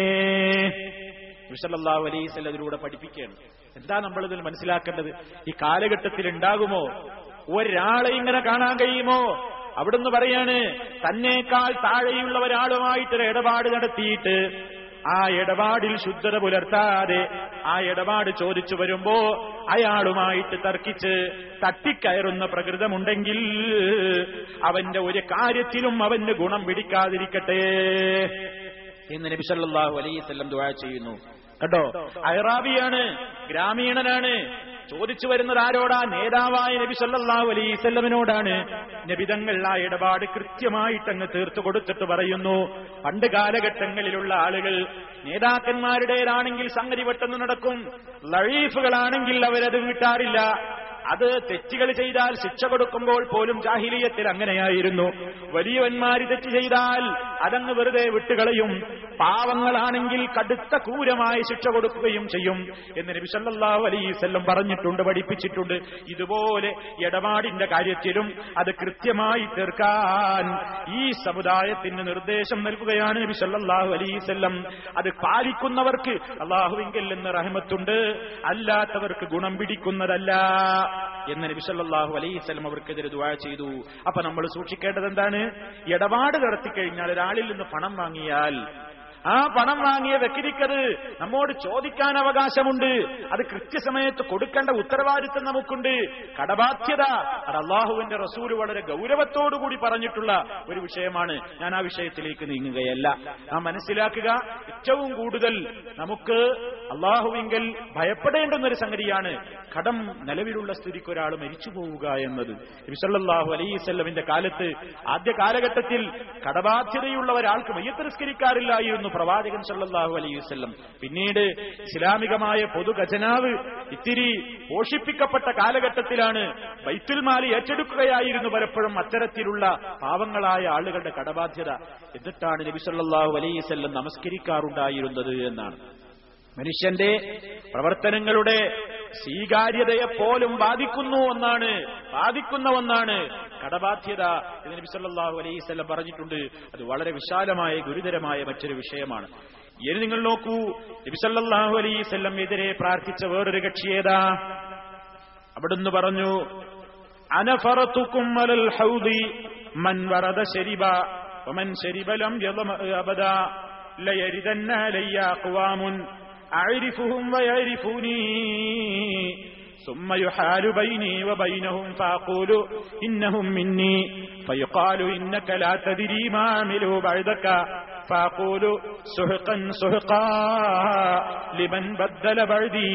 സല്ലല്ലാഹു അലൈഹി വസല്ലം അതിലൂടെ പഠിപ്പിക്കുകയാണ്. എന്താ നമ്മളിതിൽ മനസ്സിലാക്കേണ്ടത്? ഈ കാലഘട്ടത്തിൽ ഉണ്ടാകുമോ ഒരാളെ ഇങ്ങനെ കാണാൻ കഴിയുമോ? അവിടുന്ന് പറയാണ്, തന്നേക്കാൾ താഴെയുള്ള ഒരാളുമായിട്ടൊരു ഇടപാട് നടത്തിയിട്ട് ആ ഇടപാടിൽ ശുദ്ധത പുലർത്താതെ ആ ഇടപാട് ചോദിച്ചു വരുമ്പോ അയാളുമായിട്ട് തർക്കിച്ച് തട്ടിക്കയറുന്ന പ്രകൃതമുണ്ടെങ്കിൽ അവന്റെ ഒരു കാര്യത്തിലും അവന്റെ ഗുണം പിടിക്കാതിരിക്കട്ടെ എന്ന് നബി സല്ലല്ലാഹു അലൈഹി വസല്ലം ദുആ ചെയ്യുന്നു. കേട്ടോ, അയറാബിയാണ്, ഗ്രാമീണനാണ്. ചോദിച്ചു വരുന്നത് ആരോടാ? നേതാവായ നബി സല്ലല്ലാഹു അലൈഹി വസല്ലമിനോടാണ്. നബിതങ്ങൾ ആ ഇടപാട് കൃത്യമായിട്ടങ്ങ് തീർത്തു കൊടുത്തിട്ട് പറയുന്നു, പണ്ട് കാലഘട്ടങ്ങളിലുള്ള ആളുകൾ നേതാക്കന്മാരുടേതാണെങ്കിൽ സംഗതി പെട്ടെന്ന് നടക്കും, ലഴീഫുകളാണെങ്കിൽ അവരത് വിട്ടാറില്ല. അത് തെറ്റുകൾ ചെയ്താൽ ശിക്ഷ കൊടുക്കുമ്പോൾ പോലും ജാഹിലിയത്തിൽ അങ്ങനെയായിരുന്നു. വലിയവന്മാര് തെറ്റ് ചെയ്താൽ അതങ്ങ് വെറുതെ വിട്ടുകളയും, പാവങ്ങളാണെങ്കിൽ കടുത്ത ക്രൂരമായ ശിക്ഷ കൊടുക്കുകയും ചെയ്യും എന്ന് നബി സല്ലല്ലാഹു അലൈഹി വസല്ലം പറഞ്ഞിട്ടുണ്ട്, പഠിപ്പിച്ചിട്ടുണ്ട്. ഇതുപോലെ ഇടപാടിന്റെ കാര്യത്തിലും അത് കൃത്യമായി തീർക്കാൻ ഈ സമുദായത്തിന് നിർദ്ദേശം നൽകുകയാണ് നബി സല്ലല്ലാഹു അലൈഹി വസല്ലം. അത് പാലിക്കുന്നവർക്ക് അല്ലാഹുവിങ്കൽ നിന്ന് റഹ്മത്തുണ്ട്, അല്ലാത്തവർക്ക് ഗുണം പിടിക്കുന്നതല്ല എന്ന് നബി സല്ലല്ലാഹു അലൈഹി വസല്ലം അവർക്കെതിരെ ദുആ ചെയ്തു. അപ്പൊ നമ്മൾ സൂക്ഷിക്കേണ്ടത് എന്താണ്? ഇടപാട് നടത്തിക്കഴിഞ്ഞാൽ ഒരാളിൽ നിന്ന് പണം വാങ്ങിയാൽ ആ പണം വാങ്ങിയ വ്യക്തിക്കത് നമ്മോട് ചോദിക്കാൻ അവകാശമുണ്ട്. അത് കൃത്യസമയത്ത് കൊടുക്കേണ്ട ഉത്തരവാദിത്വം നമുക്കുണ്ട്. കടബാധ്യത അത് അള്ളാഹുവിന്റെ റസൂല് വളരെ ഗൗരവത്തോടുകൂടി പറഞ്ഞിട്ടുള്ള ഒരു വിഷയമാണ്. ഞാൻ ആ വിഷയത്തിലേക്ക് നീങ്ങുകയല്ല. നാം മനസ്സിലാക്കുക, ഏറ്റവും കൂടുതൽ നമുക്ക് അള്ളാഹുവിങ്കൽ ഭയപ്പെടേണ്ടുന്ന ഒരു സംഗതിയാണ് കടം നിലവിലുള്ള സ്ഥിതിക്ക് ഒരാൾ മരിച്ചു പോവുക എന്നത്. നബി സല്ലല്ലാഹു അലൈഹി വസല്ലമിന്റെ കാലത്ത് ആദ്യ കാലഘട്ടത്തിൽ കടബാധ്യതയുള്ള ഒരാൾക്ക് മയ്യത്ത് നിസ്കരിക്കാറില്ലായിരുന്നു പ്രവാചകൻ സല്ലല്ലാഹു അലൈഹി വസല്ലം. പിന്നീട് ഇസ്ലാമികമായ പൊതു ഖജനാവ് ഇത്തിരി പോഷിപ്പിക്കപ്പെട്ട കാലഘട്ടത്തിലാണ് ബൈത്തുൽ മാൽ ഏറ്റെടുക്കുകയായിരുന്നു പലപ്പോഴും അത്തരത്തിലുള്ള പാവങ്ങളായ ആളുകളുടെ കടബാധ്യത. എന്നിട്ടാണ് നബി സല്ലല്ലാഹു അലൈഹി വസല്ലം നമസ്കരിക്കാറുണ്ടായിരുന്നത് എന്നാണ്. മനുഷ്യന്റെ പ്രവർത്തനങ്ങളുടെ സ്വീകാര്യതയെ പോലും ബാധിക്കുന്നു ഒന്നാണ് ബാധിക്കുന്ന ഒന്നാണ് കടബാധ്യത എന്ന് നബി സല്ലല്ലാഹു അലൈഹി വസല്ലം പറഞ്ഞിട്ടുണ്ട്. അത് വളരെ വിശാലമായ ഗുരുതരമായ മറ്റൊരു വിഷയമാണ്. ഇനി നിങ്ങൾ നോക്കൂ, നബി സല്ലല്ലാഹു അലൈഹി വസല്ലം എതിരെ പ്രാർത്ഥിച്ച വേറൊരു കക്ഷി ഏതാ? അവിടുന്ന് പറഞ്ഞു, അനഫറതുകും അലൽ ഹൗദി മൻ വറദ ശരിബ വമൻ ശരിബ ലം യളമ അബദാ ലയരിദന്ന അലയ്യ അഖ്വാമുൻ അഅരിഫുഹും വയഅരിഫൂനി ثم يحال بيني وبينهم فأقول إنهم مني فيقال إنك لا تدري ما عملوا بعدك فأقول سحقا سحقا لمن بدل بعدي.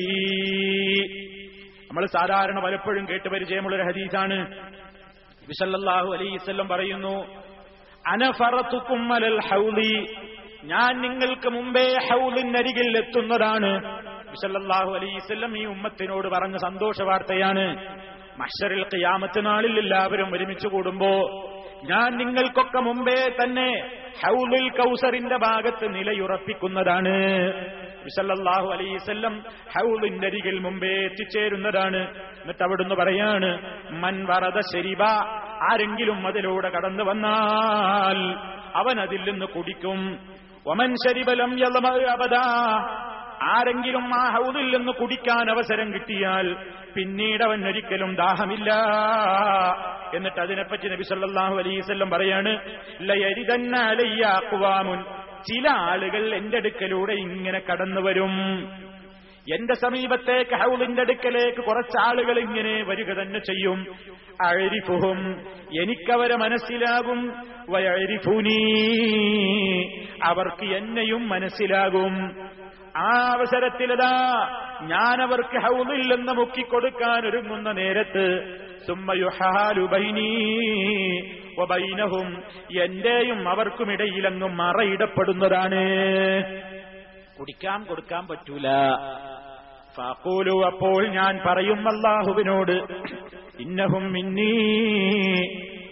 നമ്മൾ സാധാരണ പലപ്പോഴും കേട്ട് പരിചയമുള്ള ഒരു ഹദീസാണ്. നബി സല്ലല്ലാഹു അലൈഹി വസല്ലം പറയുന്നു, അനഫറതുകും അലൽ ഹൗലി, ഞാൻ നിങ്ങൾക്ക് മുമ്പേ ഹൗലിനരികിൽ എത്തുന്നതാണ്. സല്ലല്ലാഹു അലൈഹി വസല്ലം ഈ ഉമ്മത്തിനോട് പറഞ്ഞ സന്തോഷ വാർത്തയാണ്. മഹ്ശറിൽ ഖിയാമത്ത് നാളിൽ എല്ലാവരും ഒരുമിച്ച് കൂടുമ്പോ ഞാൻ നിങ്ങൾക്കൊക്കെ മുമ്പേ തന്നെ ഹൗലുൽ കൗസറിന്റെ ഭാഗത്ത് നിലയുറപ്പിക്കുന്നതാണ്. സല്ലല്ലാഹു അലൈഹി വസല്ലം ഹൗലിന്റെ അരികിൽ മുമ്പേ എത്തിച്ചേരുന്നതാണ്. എന്നിട്ട് അവിടുന്ന് പറയാണ്, മൻ വറദ ശരിബ, ആരെങ്കിലും അതിലൂടെ കടന്നു വന്നാൽ അവൻ അതിൽ നിന്ന് കുടിക്കും. വമൻ ശരിബ ലം യളമ അബദാ, ആരെങ്കിലും ആ ഹൗദിൽ നിന്ന് കുടിക്കാൻ അവസരം കിട്ടിയാൽ പിന്നീട് അവൻ ഒരിക്കലും ദാഹമില്ല. എന്നിട്ട് അതിനെപ്പറ്റി നബി സല്ലല്ലാഹു അലൈഹി വസല്ലം പറയാണ്, ലയരിദന്ന അലയ്യ അഖ്വാമുൻ, ചില ആളുകൾ എന്റെ അടുക്കലൂടെ ഇങ്ങനെ കടന്നു വരും. എന്റെ സമീപത്തേക്ക് ഹൗദിന്റെ അടുക്കലേക്ക് കുറച്ചാളുകൾ ഇങ്ങനെ വരിക തന്നെ ചെയ്യും. അഅരിഫുഹും, എനിക്കവരെ മനസ്സിലാകും. വയഅരിഫൂനി, അവർക്ക് എന്നെയും മനസ്സിലാകും. ആ അവസരത്തിലതാ ഞാനവർക്ക് ഹൗദിൽ നിന്ന് മുക്കിക്കൊടുക്കാൻ ഒരുങ്ങുന്ന നേരത്ത് സുമ്മ യുഹാലു ബൈനീ വബൈനഹും, എന്റെയും അവർക്കുമിടയിലങ്ങും മറയിടപ്പെടുന്നതാണ്. കുടിക്കാൻ കൊടുക്കാൻ പറ്റൂല. ഫഖൂലു, അപ്പോൾ ഞാൻ പറയും അല്ലാഹുവിനോട്, ഇന്നഹും മിന്നീ,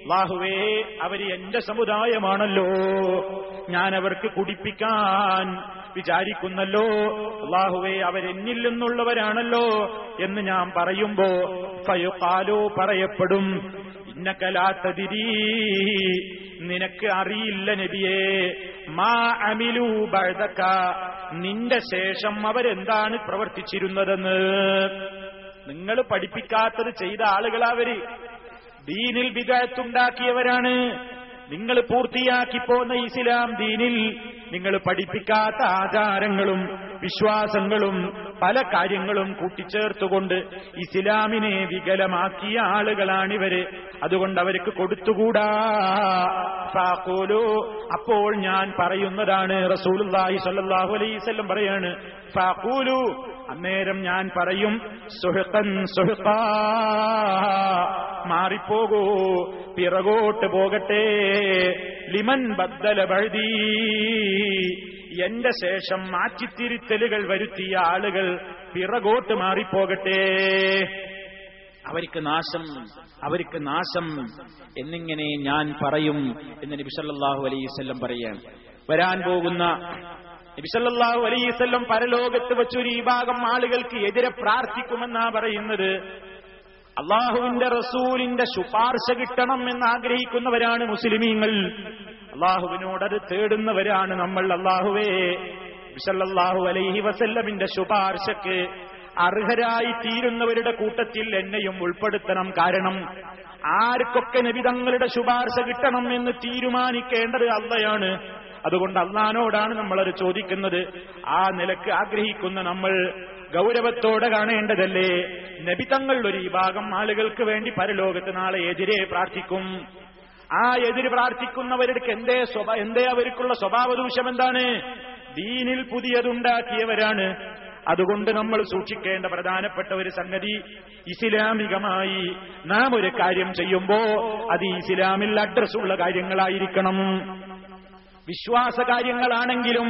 അല്ലാഹുവേ അവര് എന്റെ സമുദായമാണല്ലോ, ഞാൻ അവർക്ക് കുടിപ്പിക്കാൻ വിചാരിക്കുന്നല്ലോ, അല്ലാഹുവേ അവരെന്നിൽ നിന്നുള്ളവരാണല്ലോ എന്ന് ഞാൻ പറയുമ്പോ ഫയുഖാലു പറയപ്പെടും, ഇന്നക ലാ തദ്രീ നിനക്ക് അറിയില്ല നബിയേ, മാ അമിലു ബഅദക നിന്റെ ശേഷം അവരെന്താണ് പ്രവർത്തിച്ചിരുന്നതെന്ന്. നിങ്ങൾ പഠിപ്പിക്കാത്തത് ചെയ്ത ആളുകളാവര്, ദീനിൽ ബിദ്അത്തുണ്ടാക്കിയവരാണ്. നിങ്ങൾ പൂർത്തിയാക്കി പോന്ന ഇസ്ലാം ദീനിൽ നിങ്ങൾ പഠിപ്പിക്കാത്ത ആചാരങ്ങളും വിശ്വാസങ്ങളും പല കാര്യങ്ങളും കൂട്ടിച്ചേർത്തുകൊണ്ട് ഇസ്ലാമിനെ വികലമാക്കിയ ആളുകളാണിവര്. അതുകൊണ്ട് അവർക്ക് കൊടുത്തുകൂടാ. ഫഖൂലു അപ്പോൾ ഞാൻ പറയുന്നതാണ്, റസൂലുള്ളാഹി സ്വല്ലല്ലാഹു അലൈഹി വസല്ലം പറയാണ്, ഫഖൂലു അന്നേരം ഞാൻ പറയും, സുഹ്ഖൻ സുഹ്ഖാ മാറിപ്പോകൂ, പിറകോട്ട് പോകട്ടെ, ലിമൻ ബദ്ദല ബഅദീ എന്റെ ശേഷം മാറ്റിത്തിരുത്തലുകൾ വരുത്തിയ ആളുകൾ പിറകോട്ട് മാറിപ്പോകട്ടെ, അവർക്ക് നാശം, അവർക്ക് നാശം എന്നിങ്ങനെ ഞാൻ പറയും എന്ന് നബി സല്ലല്ലാഹു അലൈഹി വസല്ലം പറയാണ്. വരാൻ പോകുന്ന നബി സല്ലല്ലാഹു അലൈഹി വസല്ലം പരലോകത്ത് വെച്ചൊരു ഈ ഭാഗം ആളുകൾക്ക് എതിരെ പ്രാർത്ഥിക്കുമെന്നാ പറയുന്നത്. അള്ളാഹുവിന്റെ റസൂലിന്റെ ശുപാർശ കിട്ടണം എന്ന് ആഗ്രഹിക്കുന്നവരാണ് മുസ്ലിമീങ്ങൾ. അള്ളാഹുവിനോടത് തേടുന്നവരാണ് നമ്മൾ. അള്ളാഹുവേ സല്ലല്ലാഹു അലൈഹി വസല്ലമിന്റെ ശുപാർശക്ക് അർഹരായി തീരുന്നവരുടെ കൂട്ടത്തിൽ എന്നെയും ഉൾപ്പെടുത്തണം. കാരണം ആർക്കൊക്കെ നബി തങ്ങളുടെ ശുപാർശ കിട്ടണം എന്ന് തീരുമാനിക്കേണ്ടത് അള്ളയാണ്. അതുകൊണ്ട് അള്ളാനോടാണ് നമ്മളത് ചോദിക്കുന്നത്. ആ നിലക്ക് ആഗ്രഹിക്കുന്ന നമ്മൾ ഗൗരവത്തോടെ കാണേണ്ടതല്ലേ. നബി തങ്ങൾ ഒരു വിഭാഗം ആളുകൾക്ക് വേണ്ടി പരലോകത്ത് നാളെ എതിരെ പ്രാർത്ഥിക്കും. ആ എതിര് പ്രാർത്ഥിക്കുന്നവർക്ക് എന്തേ സ്വഭാവ എന്തേ അവർക്കുള്ള സ്വഭാവദൂഷ്യം എന്താണ്? ദീനിൽ പുതിയതുണ്ടാക്കിയവരാണ്. അതുകൊണ്ട് നമ്മൾ സൂക്ഷിക്കേണ്ട പ്രധാനപ്പെട്ട ഒരു സംഗതി, ഇസ്ലാമികമായി നാം ഒരു കാര്യം ചെയ്യുമ്പോ അത് ഇസ്ലാമിൽ അഡ്രസ്സുള്ള കാര്യങ്ങളായിരിക്കണം. വിശ്വാസ കാര്യങ്ങളാണെങ്കിലും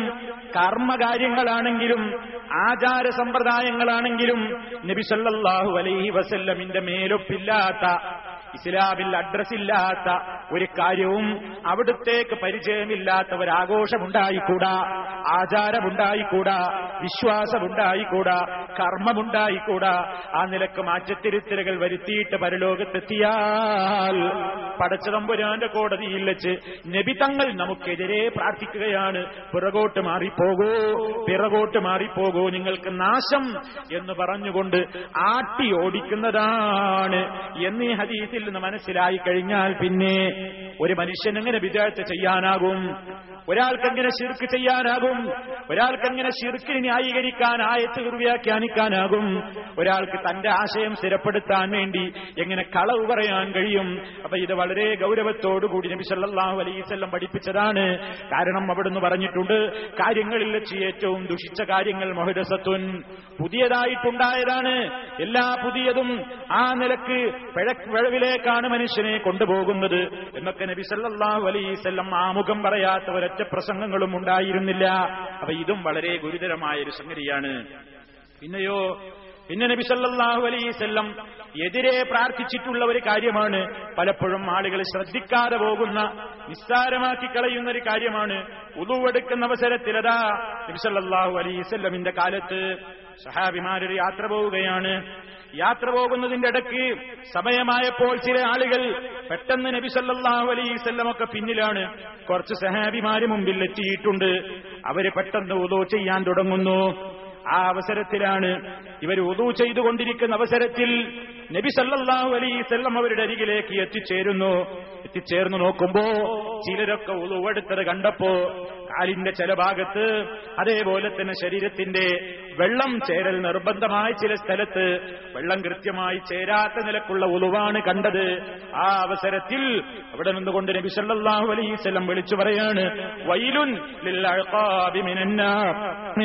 കർമ്മകാര്യങ്ങളാണെങ്കിലും ആചാര സമ്പ്രദായങ്ങളാണെങ്കിലും നബി സല്ലല്ലാഹു അലൈഹി വസല്ലമിന്റെ മേലൊപ്പില്ലാത്ത, ഇസ്ലാമിൽ അഡ്രസ്സില്ലാത്ത ഒരു കാര്യവും അവിടുത്തേക്ക് പരിചയമില്ലാത്ത ഒരാഘോഷമുണ്ടായിക്കൂടാ, ആചാരമുണ്ടായിക്കൂടാ, വിശ്വാസമുണ്ടായിക്കൂടാ, കർമ്മമുണ്ടായിക്കൂടാ. ആ നിലക്ക് മാറ്റത്തിരുത്തലുകൾ വരുത്തിയിട്ട് പരലോകത്തെത്തിയാൽ പടച്ചതമ്പുരാന്റെ കോടതിയിൽ വെച്ച് നബി തങ്ങൾ നമുക്കെതിരെ പ്രാർത്ഥിക്കുകയാണ്, പിറകോട്ട് മാറിപ്പോകൂ, പിറകോട്ട് മാറിപ്പോകൂ, നിങ്ങൾക്ക് നാശം എന്ന് പറഞ്ഞുകൊണ്ട് ആട്ടി ഓടിക്കുന്നതാണ് എന്ന് ഈ ഹദീസിൽ നിന്ന് മനസ്സിലായി കഴിഞ്ഞാൽ പിന്നെ ഒരു മനുഷ്യൻ എങ്ങനെ ബിദ്അത്ത് ചെയ്യാനാകും? ഒരാൾക്കെങ്ങനെ ശിർക്ക് ചെയ്യാനാകും? ഒരാൾക്കെങ്ങനെ ശിർക്കിനെ ന്യായീകരിക്കാൻ, ആയത്ത് വ്യാഖ്യാനിക്കാനാകും? ഒരാൾക്ക് തന്റെ ആശയം സ്ഥിരപ്പെടുത്താൻ വേണ്ടി എങ്ങനെ കളവ് പറയാൻ കഴിയും? അപ്പൊ ഇത് വളരെ ഗൗരവത്തോടുകൂടി നബി സല്ലല്ലാഹു അലൈഹി വസല്ലം പഠിപ്പിച്ചതാണ്. കാരണം അവിടുന്ന് പറഞ്ഞിട്ടുണ്ട്, കാര്യങ്ങളിൽ വെച്ച് ഏറ്റവും ദുഷിച്ച കാര്യങ്ങൾ മുഹ്ദസത്തുൻ, പുതിയതായിട്ടുണ്ടായതാണ്. എല്ലാ പുതിയതും ആ നിലക്ക് പിഴവിലേക്കാണ് മനുഷ്യനെ കൊണ്ടുപോകുന്നത് എന്നൊക്കെ നബി സല്ലല്ലാഹു അലൈഹി വസല്ലം ആമുഖം പറയാത്ത ഒരൊറ്റ പ്രസംഗങ്ങളും ഉണ്ടായിരുന്നില്ല. അപ്പൊ ഇതും വളരെ ഗുരുതരമായ ഒരു സംഗതിയാണ്. പിന്നെയോ പിന്നെ നബി സല്ലല്ലാഹു അലൈഹി വസല്ലം എതിരെ പ്രാർത്ഥിച്ചിട്ടുള്ള ഒരു കാര്യമാണ്, പലപ്പോഴും ആളുകൾ ശ്രദ്ധിക്കാതെ പോകുന്ന, നിസ്സാരമാക്കി കളയുന്ന ഒരു കാര്യമാണ്. ഉളൂവെടുക്കുന്ന അവസരത്തിലതാ നബി സല്ലല്ലാഹു അലൈഹി വസല്ലമിന്റെ കാലത്ത് സഹാബിമാരൊരു യാത്ര പോവുകയാണ്. യാത്ര പോകുന്നതിന്റെ ഇടയ്ക്ക് സമയമായപ്പോൾ ചില ആളുകൾ പെട്ടെന്ന് നബി സല്ലല്ലാഹു അലൈഹി വസല്ലമൊക്കെ പിന്നിലാണ്, കുറച്ച് സഹാബിമാര് മുമ്പിൽ എത്തിയിട്ടുണ്ട്. അവര് പെട്ടെന്ന് വുളൂ ചെയ്യാൻ തുടങ്ങുന്നു. ആ അവസരത്തിലാണ് ഇവർ വുളൂ ചെയ്തുകൊണ്ടിരിക്കുന്ന അവസരത്തിൽ നബി സല്ലല്ലാഹു അലൈഹി വസല്ലം അവരുടെ അരികിലേക്ക് എത്തിച്ചേരുന്നു. എത്തിച്ചേർന്ന് നോക്കുമ്പോ ചിലരൊക്കെ വുളൂ എടുത്തത് കണ്ടപ്പോ കാലിന്റെ ചില ഭാഗത്ത്, അതേപോലെ തന്നെ ശരീരത്തിന്റെ വെള്ളം ചേരൽ നിർബന്ധമായ ചില സ്ഥലത്ത് വെള്ളം കൃത്യമായി ചേരാത്ത നിലക്കുള്ള വുളുവാണ് കണ്ടത്. ആ അവസരത്തിൽ അവിടെ നിന്നുകൊണ്ട് നബി സല്ലല്ലാഹു അലൈഹി വസല്ലം വിളിച്ചു പറയാണ്, വൈലുൻ ലിൽ അഖാബി മിനന്നാർ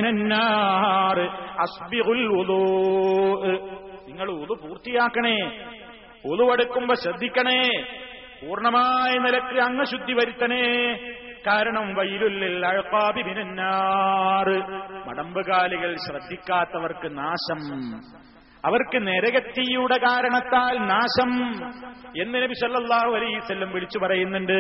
മിനന്നാർ അസ്ബിഗുൽ വുളൂ, നിങ്ങൾ വുളു പൂർത്തിയാക്കണേ, വുളു എടുക്കുമ്പോ ശ്രദ്ധിക്കണേ, പൂർണ്ണമായ നിലക്ക് അങ്ങ് ശുദ്ധി വരുത്തണേ. കാരണം വൈലുൽ അഖാബി മിനന്നാർ, മടമ്പുകാലികൾ ശ്രദ്ധിക്കാത്തവർക്ക് നാശം. അവർക്ക് നരകത്തീയുടെ കാരണത്താൽ നാശം എന്ന് നബി സല്ലല്ലാഹു അലൈഹി വസല്ലം വിളിച്ചു പറയുന്നുണ്ട്.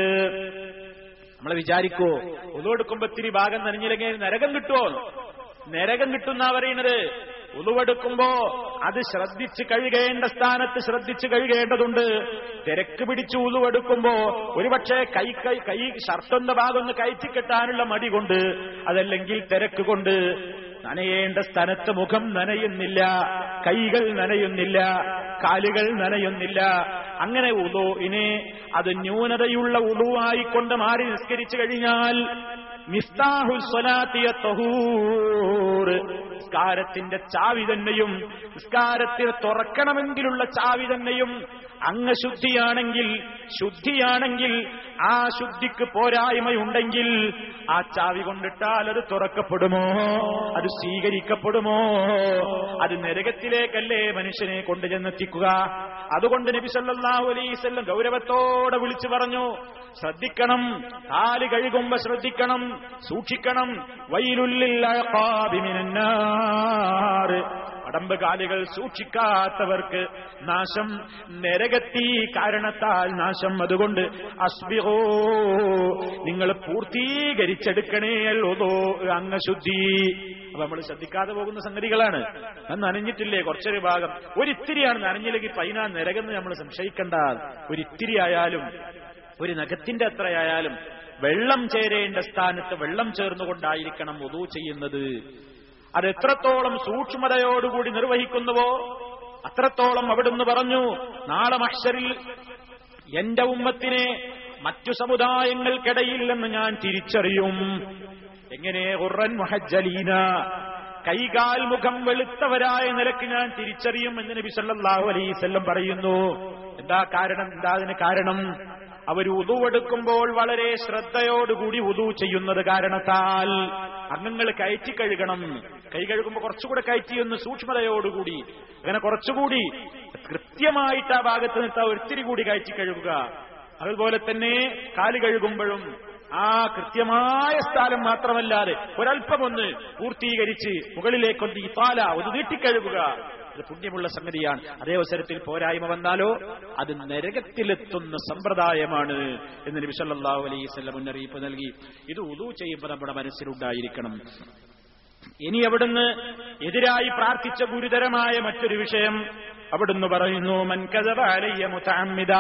നമ്മൾ വിചാരിക്കോ ഉളു എടുക്കുമ്പോ ഇത്തിരി ഭാഗം നനഞ്ഞില്ലെങ്കിൽ നരകം കിട്ടുമോ? നരകം കിട്ടുന്നാ പറയുന്നത്. ഉളുവെടുക്കുമ്പോ അത് ശ്രദ്ധിച്ച് കഴുകേണ്ട സ്ഥാനത്ത് ശ്രദ്ധിച്ച് കഴുകേണ്ടതുണ്ട്. തിരക്ക് പിടിച്ച് ഉളുവെടുക്കുമ്പോ ഒരുപക്ഷെ കൈ കൈ കൈ ഷർട്ടെന്ന ഭാഗം ഒന്ന് കയറ്റിക്കെട്ടാനുള്ള മടി കൊണ്ട്, അതല്ലെങ്കിൽ തിരക്ക് കൊണ്ട് നനയേണ്ട സ്ഥലത്ത് മുഖം നനയുന്നില്ല, കൈകൾ നനയുന്നില്ല, കാലുകൾ നനയുന്നില്ല. അങ്ങനെ ഉളൂഇനെ അത് ന്യൂനതയുള്ള ഉളൂആയിക്കൊണ്ട് മാറി നിസ്കരിച്ചു കഴിഞ്ഞാൽ മിഫ്താഹുൽ സ്വലാത്തി അത്ത്ഹൂർ, നിസ്കാരത്തിന്റെ ചാവി തന്നെയും നിസ്കാരത്തെ തുറക്കണമെങ്കിലുള്ള ചാവി തന്നെയും അങ്ങ് ശുദ്ധിയാണെങ്കിൽ ശുദ്ധിയാണെങ്കിൽ ആ ശുദ്ധിക്ക് പോരായ്മയുണ്ടെങ്കിൽ ആ ചാവി കൊണ്ടിട്ടാൽ അത് തുറക്കപ്പെടുമോ? അത് സ്വീകരിക്കപ്പെടുമോ? അത് നരകത്തിലേക്കല്ലേ മനുഷ്യനെ കൊണ്ടുചെന്നെത്തിക്കുക? അതുകൊണ്ട് നബി സല്ലല്ലാഹു അലൈഹി വസല്ലം ഗൗരവത്തോടെ വിളിച്ചു പറഞ്ഞു, ശ്രദ്ധിക്കണം, കാല് കഴുകുമ്പോ ശ്രദ്ധിക്കണം, സൂക്ഷിക്കണം. വൈലുല്ലിൽ അഖാബി മിനന്നാർ, കടമ്പ് കാലുകൾ സൂക്ഷിക്കാത്തവർക്ക് നാശം, നരകത്തി കാരണത്താൽ നാശം. അതുകൊണ്ട് അസ്ബിഹൂ, നിങ്ങൾ പൂർത്തീകരിച്ചെടുക്കണേ ഉളൂ, അങ്ങ് ശുദ്ധി. അപ്പൊ നമ്മൾ ശ്രദ്ധിക്കാതെ പോകുന്ന സംഗതികളാണ്. അത് നനഞ്ഞിട്ടില്ലേ കുറച്ചൊരു ഭാഗം, ഒരിത്തിരിയാണ് നനഞ്ഞില്ലെങ്കിൽ പൈനാ നരകെന്ന് നമ്മൾ സംശയിക്കേണ്ട. ഒരിത്തിരി ആയാലും ഒരു നഖത്തിന്റെ അത്രയായാലും വെള്ളം ചേരേണ്ട സ്ഥാനത്ത് വെള്ളം ചേർന്നുകൊണ്ടായിരിക്കണം വുദൂ ചെയ്യുന്നത്. അത് എത്രത്തോളം സൂക്ഷ്മതയോടുകൂടി നിർവഹിക്കുന്നുവോ അത്രത്തോളം അവിടുന്ന് പറഞ്ഞു, നാളെ മഹ്ശറിൽ എന്റെ ഉമ്മത്തിനെ മറ്റു സമുദായങ്ങൾക്കിടയിൽ നിന്ന് ഞാൻ തിരിച്ചറിയും. എങ്ങനെ? ഖുർറൻ മുഹജ്ജലീന, കൈകാൽ മുഖം വെളുത്തവരായ നിലക്ക് ഞാൻ തിരിച്ചറിയും എന്ന് നബി സല്ലല്ലാഹു അലൈഹി വസല്ലം പറയുന്നു. എന്താ കാരണം? എന്താ അതിന് കാരണം? അവർ വുദൂ എടുക്കുമ്പോൾ വളരെ ശ്രദ്ധയോടുകൂടി വുദൂ ചെയ്യുന്നത് കാരണത്താൽ. അംഗങ്ങൾ കയറ്റി കഴുകണം. കൈ കഴുകുമ്പോൾ കുറച്ചുകൂടെ കയറ്റിയൊന്ന് സൂക്ഷ്മതയോടുകൂടി, അങ്ങനെ കുറച്ചുകൂടി കൃത്യമായിട്ട് ആ ഭാഗത്ത് നിർത്താൻ ഒത്തിരി കൂടി കയറ്റി കഴുകുക. അതുപോലെ തന്നെ കാല് കഴുകുമ്പോഴും ആ കൃത്യമായ സ്ഥലം മാത്രമല്ലാതെ ഒരൽപ്പം ഒന്ന് പൂർത്തീകരിച്ച് മുകളിലേക്കൊന്ന് ഇഫാല ഒന്ന് നീട്ടിക്കഴുകുക. അത് പുണ്യമുള്ള സംഗതിയാണ്. അതേ അവസരത്തിൽ പോരായ്മ വന്നാലോ അത് നരകത്തിലെത്തുന്ന സമ്പ്രദായമാണ് എന്ന് നബി സല്ലല്ലാഹു അലൈഹി വസല്ലം മുന്നറിയിപ്പ് നൽകി. ഇത് വുദൂ ചെയ്യുമ്പോൾ നമ്മുടെ മനസ്സിലുണ്ടായിരിക്കണം. ഇനി അവിടുന്ന് എതിരായി പ്രാർത്ഥിച്ച ഗുരുതരമായ മറ്റൊരു വിഷയം അവിടുന്ന് പറയുന്നു, മൻ കദബ അലയ്യ മുതഅമ്മിദാ,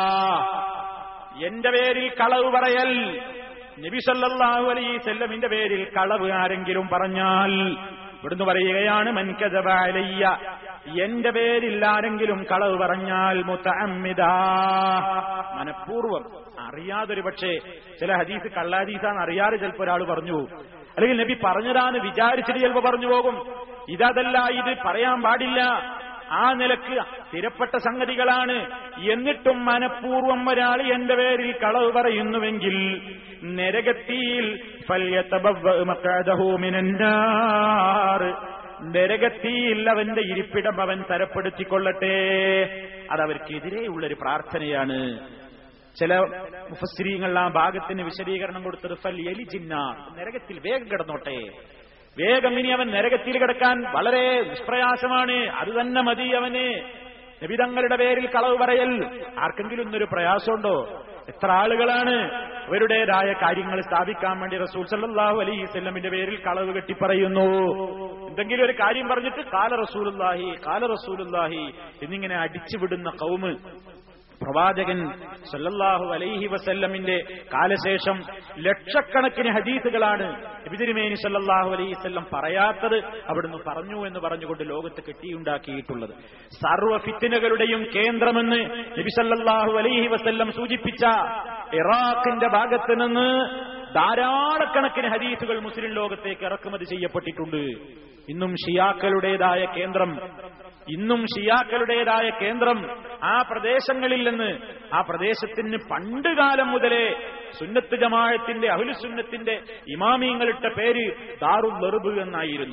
എന്റെ പേരിൽ കളവ് പറയൽ. നബി സല്ലല്ലാഹു അലൈഹി വസല്ലമിന്റെ പേരിൽ കളവ് ആരെങ്കിലും പറഞ്ഞാൽ ഇവിടുന്ന് പറയുകയാണ്, മൻ കദബ അലയ്യ, എന്റെ പേരിൽ ആരെങ്കിലും കളവ് പറഞ്ഞാൽ മുതഅമ്മിദാ, മനഃപൂർവ്വം അറിയാതൊരു, പക്ഷേ ചില ഹദീസ് കള്ളഹദീസാണ്, അറിയാതെ ചിലപ്പോൾ ഒരാൾ പറഞ്ഞു, അല്ലെങ്കിൽ നബി പറഞ്ഞതാന്ന് വിചാരിച്ചിട്ട് ചിലപ്പോൾ പറഞ്ഞു പോകും. ഇതല്ല, ഇത് പറയാൻ പാടില്ല, ആ നിലക്ക് സ്ഥിരപ്പെട്ട സംഗതികളാണ്. എന്നിട്ടും മനഃപൂർവ്വം ഒരാൾ എന്റെ പേരിൽ കളവ് പറയുന്നുവെങ്കിൽ നരകത്തിൽ ഫൽയതബവ്വ മഖഅദഹു മിനന്നാർ, നരകത്തിൽ അവന്റെ ഇരിപ്പിടം അവൻ തരപ്പെടുത്തിക്കൊള്ളട്ടെ. അതവർക്കെതിരെയുള്ളൊരു പ്രാർത്ഥനയാണ്. ചില മുഫസ്സിരീങ്ങൾ ആ ഭാഗത്തിന് വിശദീകരണം കൊടുത്തത് ഫൽ യലിജിന്നാർ, നരകത്തിൽ വേഗം കിടന്നോട്ടെ, വേഗം ഇനി അവൻ നരകത്തിൽ കിടക്കാൻ വളരെ നിഷ്പ്രയാസമാണ്, അത് തന്നെ മതി അവന്. നബിതങ്ങളുടെ പേരിൽ കളവ് പറയൽ ആർക്കെങ്കിലും ഒന്നൊരു പ്രയാസമുണ്ടോ? എത്ര ആളുകളാണ് അവരുടേതായ കാര്യങ്ങൾ സ്ഥാപിക്കാൻ വേണ്ടി റസൂൽ സല്ലല്ലാഹു അലൈഹി വസല്ലമിന്റെ പേരിൽ കളവ് കെട്ടിപ്പറയുന്നു. എന്തെങ്കിലും ഒരു കാര്യം പറഞ്ഞിട്ട് കാല റസൂലുള്ളാഹി കാല റസൂലുള്ളാഹി എന്നിങ്ങനെ അടിച്ചുവിടുന്ന ഖൗമ്. പ്രവാചകൻ സല്ലല്ലാഹു അലൈഹി വസല്ലമിന്റെ കാലശേഷം ലക്ഷക്കണക്കിന് ഹദീസുകളാണ് നബി തിരുമേനി സല്ലല്ലാഹു അലൈഹി വസല്ലം പറയാത്തത് അവിടുന്ന് പറഞ്ഞു എന്ന് പറഞ്ഞുകൊണ്ട് ലോകത്ത് കെട്ടിയുണ്ടാക്കിയിട്ടുള്ളത്. സർവ്വ ഫിത്നകളുടെയും കേന്ദ്രമെന്ന് നബി സല്ലല്ലാഹു അലൈഹി വസല്ലം സൂചിപ്പിച്ച ഇറാഖിന്റെ ഭാഗത്ത് നിന്ന് ധാരാളക്കണക്കിന് ഹദീസുകൾ മുസ്ലിം ലോകത്തേക്ക് ഇറക്കുമതി ചെയ്യപ്പെട്ടിട്ടുണ്ട്. ഇന്നും ഷിയാക്കളുടേതായ കേന്ദ്രം ഇന്നും ഷിയാക്കളുടേതായ കേന്ദ്രം ആ പ്രദേശങ്ങളിൽ നിന്ന്, ആ പ്രദേശത്തിന് പണ്ടുകാലം മുതലേ സുന്നത്ത് ജമാഅത്തിന്റെ അഹ്ലുസുന്നത്തിന്റെ ഇമാമിയങ്ങളിട്ട പേര് ദാറുൽ ലർബ് എന്നായിരുന്നു.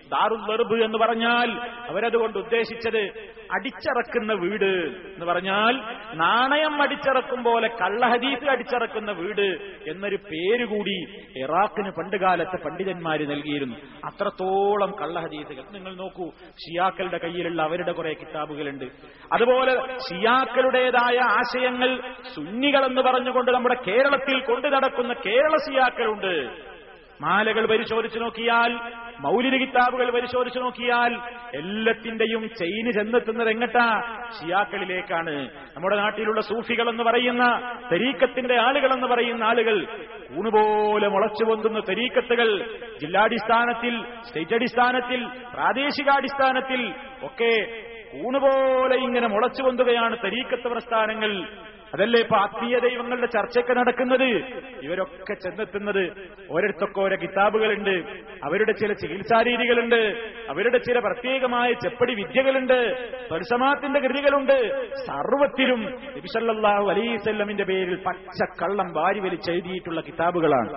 ദാറുൽ ദർബ് എന്ന് പറഞ്ഞാൽ അവരതുകൊണ്ട് ഉദ്ദേശിച്ചത് അടിച്ചിറക്കുന്ന വീട് എന്ന് പറഞ്ഞാൽ നാണയം അടിച്ചിറക്കും പോലെ കള്ളഹദീസ് അടിച്ചിറക്കുന്ന വീട് എന്നൊരു പേരുകൂടി ഇറാഖിന് പണ്ടുകാലത്തെ പണ്ഡിതന്മാര് നൽകിയിരുന്നു. അത്രത്തോളം കള്ളഹദീസുകൾ നിങ്ങൾ നോക്കൂ. ഷിയാക്കളുടെ കയ്യിലുള്ള അവരുടെ കുറെ കിതാബുകളുണ്ട്. അതുപോലെ ഷിയാക്കളുടേതായ ആശയങ്ങൾ സുന്നികളെന്ന് പറഞ്ഞുകൊണ്ട് നമ്മുടെ കേരളത്തിൽ കൊണ്ടു നടക്കുന്ന കേരള ഷിയാക്കളുണ്ട്. മാലകൾ പരിശോധിച്ചു നോക്കിയാൽ, മൗലിദ് കിതാബുകൾ പരിശോധിച്ചു നോക്കിയാൽ എല്ലാത്തിന്റെയും ചെയിന് ചെന്നെത്തുന്നത് എങ്ങട്ടാ? ഷിയാക്കളിലേക്കാണ്. നമ്മുടെ നാട്ടിലുള്ള സൂഫികൾ എന്ന് പറയുന്ന തരീക്കത്തിന്റെ ആളുകൾ എന്ന് പറയുന്ന ആളുകൾ ഊണുപോലെ മുളച്ചു പൊന്തുന്ന തരീക്കത്തുകൾ ജില്ലാടിസ്ഥാനത്തിൽ, സ്റ്റേറ്റ് അടിസ്ഥാനത്തിൽ, പ്രാദേശികാടിസ്ഥാനത്തിൽ ഒക്കെ ഊണുപോലെ ഇങ്ങനെ മുളച്ചു പൊന്തുകയാണ് തരീക്കത്ത് പ്രസ്ഥാനങ്ങൾ. അതല്ലേ ഇപ്പൊ ആത്മീയ ദൈവങ്ങളുടെ ചർച്ചയൊക്കെ നടക്കുന്നത്. ഇവരൊക്കെ ചെന്നെത്തുന്നത് ഓരോരുത്തൊക്കെ ഓരോ കിതാബുകളുണ്ട്, അവരുടെ ചില ചികിത്സാരീതികളുണ്ട്, അവരുടെ ചില പ്രത്യേകമായ ചെപ്പടി വിദ്യകളുണ്ട്, പരിസമാത്തിന്റെ കൃതികളുണ്ട്. സർവത്തിലും നബി സല്ലല്ലാഹു അലൈഹി വസല്ലമിന്റെ പേരിൽ പച്ചക്കള്ളം വാരി വലിച്ചെഴുതിയിട്ടുള്ള കിതാബുകളാണ്.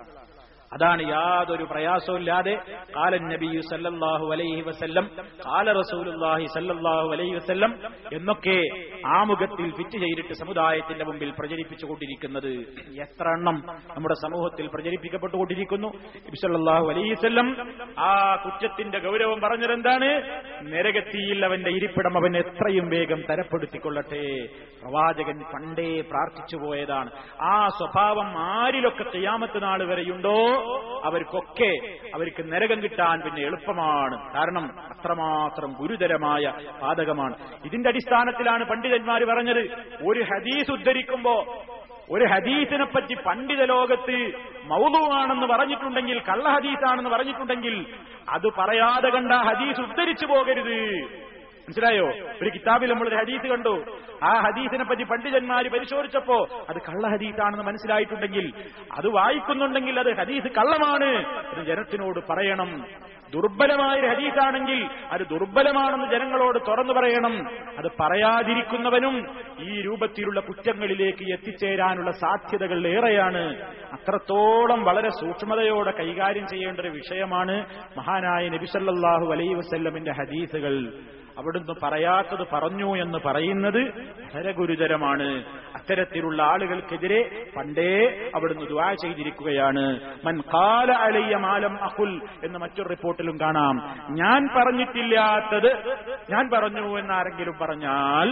അതാണ് യാതൊരു പ്രയാസവുമില്ലാതെ ഖാല നബിയു സല്ലല്ലാഹു അലൈഹി വസല്ലം, ഖാല റസൂലുള്ളാഹി സല്ലല്ലാഹു അലൈഹി വസല്ലം എന്നൊക്കെ ആമുഖത്തിൽ ഫിറ്റ് ചെയ്തിട്ട് സമുദായത്തിന്റെ മുമ്പിൽ പ്രചരിപ്പിച്ചുകൊണ്ടിരിക്കുന്നത് എത്ര എണ്ണം നമ്മുടെ സമൂഹത്തിൽ പ്രചരിപ്പിക്കപ്പെട്ടുകൊണ്ടിരിക്കുന്നു. നബി സല്ലല്ലാഹു അലൈഹി വസല്ലം ആ കുറ്റത്തിന്റെ ഗൗരവം പറഞ്ഞതെന്താണ്? നരകത്തിയിൽ അവന്റെ ഇരിപ്പിടം അവൻ എത്രയും വേഗം തരപ്പെടുത്തിക്കൊള്ളട്ടെ. പ്രവാചകൻ പണ്ടേ പ്രാർത്ഥിച്ചു പോയതാണ്. ആ സ്വഭാവം ആരിലൊക്കെ ഖിയാമത്ത് നാൾ വരെയുണ്ടോ അവർക്കൊക്കെ അവർക്ക് നരകം കിട്ടാൻ പിന്നെ എളുപ്പമാണ്. കാരണം അത്രമാത്രം ഗുരുതരമായ പാതകമാണ്. ഇതിന്റെ അടിസ്ഥാനത്തിലാണ് പണ്ഡിതന്മാർ പറഞ്ഞത്, ഒരു ഹദീസ് ഉദ്ധരിക്കുമ്പോ, ഒരു ഹദീസിനെ പറ്റി പണ്ഡിത ലോകത്ത് മൗദൂആണെന്ന് പറഞ്ഞിട്ടുണ്ടെങ്കിൽ, കള്ള ഹദീസാണെന്ന് പറഞ്ഞിട്ടുണ്ടെങ്കിൽ അത് പറയാതെ കണ്ട ഹദീസ് ഉദ്ധരിച്ചു പോകരുത്. മനസ്സിലായോ? ഒരു കിതാബിൽ നമ്മളൊരു ഹദീസ് കണ്ടു, ആ ഹദീസിനെ പറ്റി പണ്ഡിതന്മാര് പരിശോധിച്ചപ്പോ അത് കള്ള ഹദീസാണെന്ന് മനസ്സിലായിട്ടുണ്ടെങ്കിൽ, അത് വായിക്കുന്നുണ്ടെങ്കിൽ അത് ഹദീസ് കള്ളമാണ് എന്ന് ജനത്തിനോട് പറയണം. ദുർബലമായൊരു ഹദീസാണെങ്കിൽ അത് ദുർബലമാണെന്ന് ജനങ്ങളോട് തുറന്നു പറയണം. അത് പറയാതിരിക്കുന്നവനും ഈ രൂപത്തിലുള്ള കുറ്റങ്ങളിലേക്ക് എത്തിച്ചേരാനുള്ള സാധ്യതകൾ ഏറെയാണ്. അത്രത്തോളം വളരെ സൂക്ഷ്മതയോടെ കൈകാര്യം ചെയ്യേണ്ട ഒരു വിഷയമാണ് മഹാനായ നബി സല്ലല്ലാഹു അലൈഹി വസല്ലമിന്റെ ഹദീസുകൾ. അവിടുന്ന് പറയാത്തത് പറഞ്ഞു എന്ന് പറയുന്നത് വളരെ ഗുരുതരമാണ്. അത്തരത്തിലുള്ള ആളുകൾക്കെതിരെ പണ്ടേ അവിടുന്ന് ദുആ ചെയ്തിരിക്കുകയാണ്. മൻ ഖാല അലയ്യ മാലം അഖുൽ എന്ന് മറ്റൊരു റിപ്പോർട്ടിലും കാണാം. ഞാൻ പറഞ്ഞിട്ടില്ലാത്തത് ഞാൻ പറഞ്ഞു എന്നാരെങ്കിലും പറഞ്ഞാൽ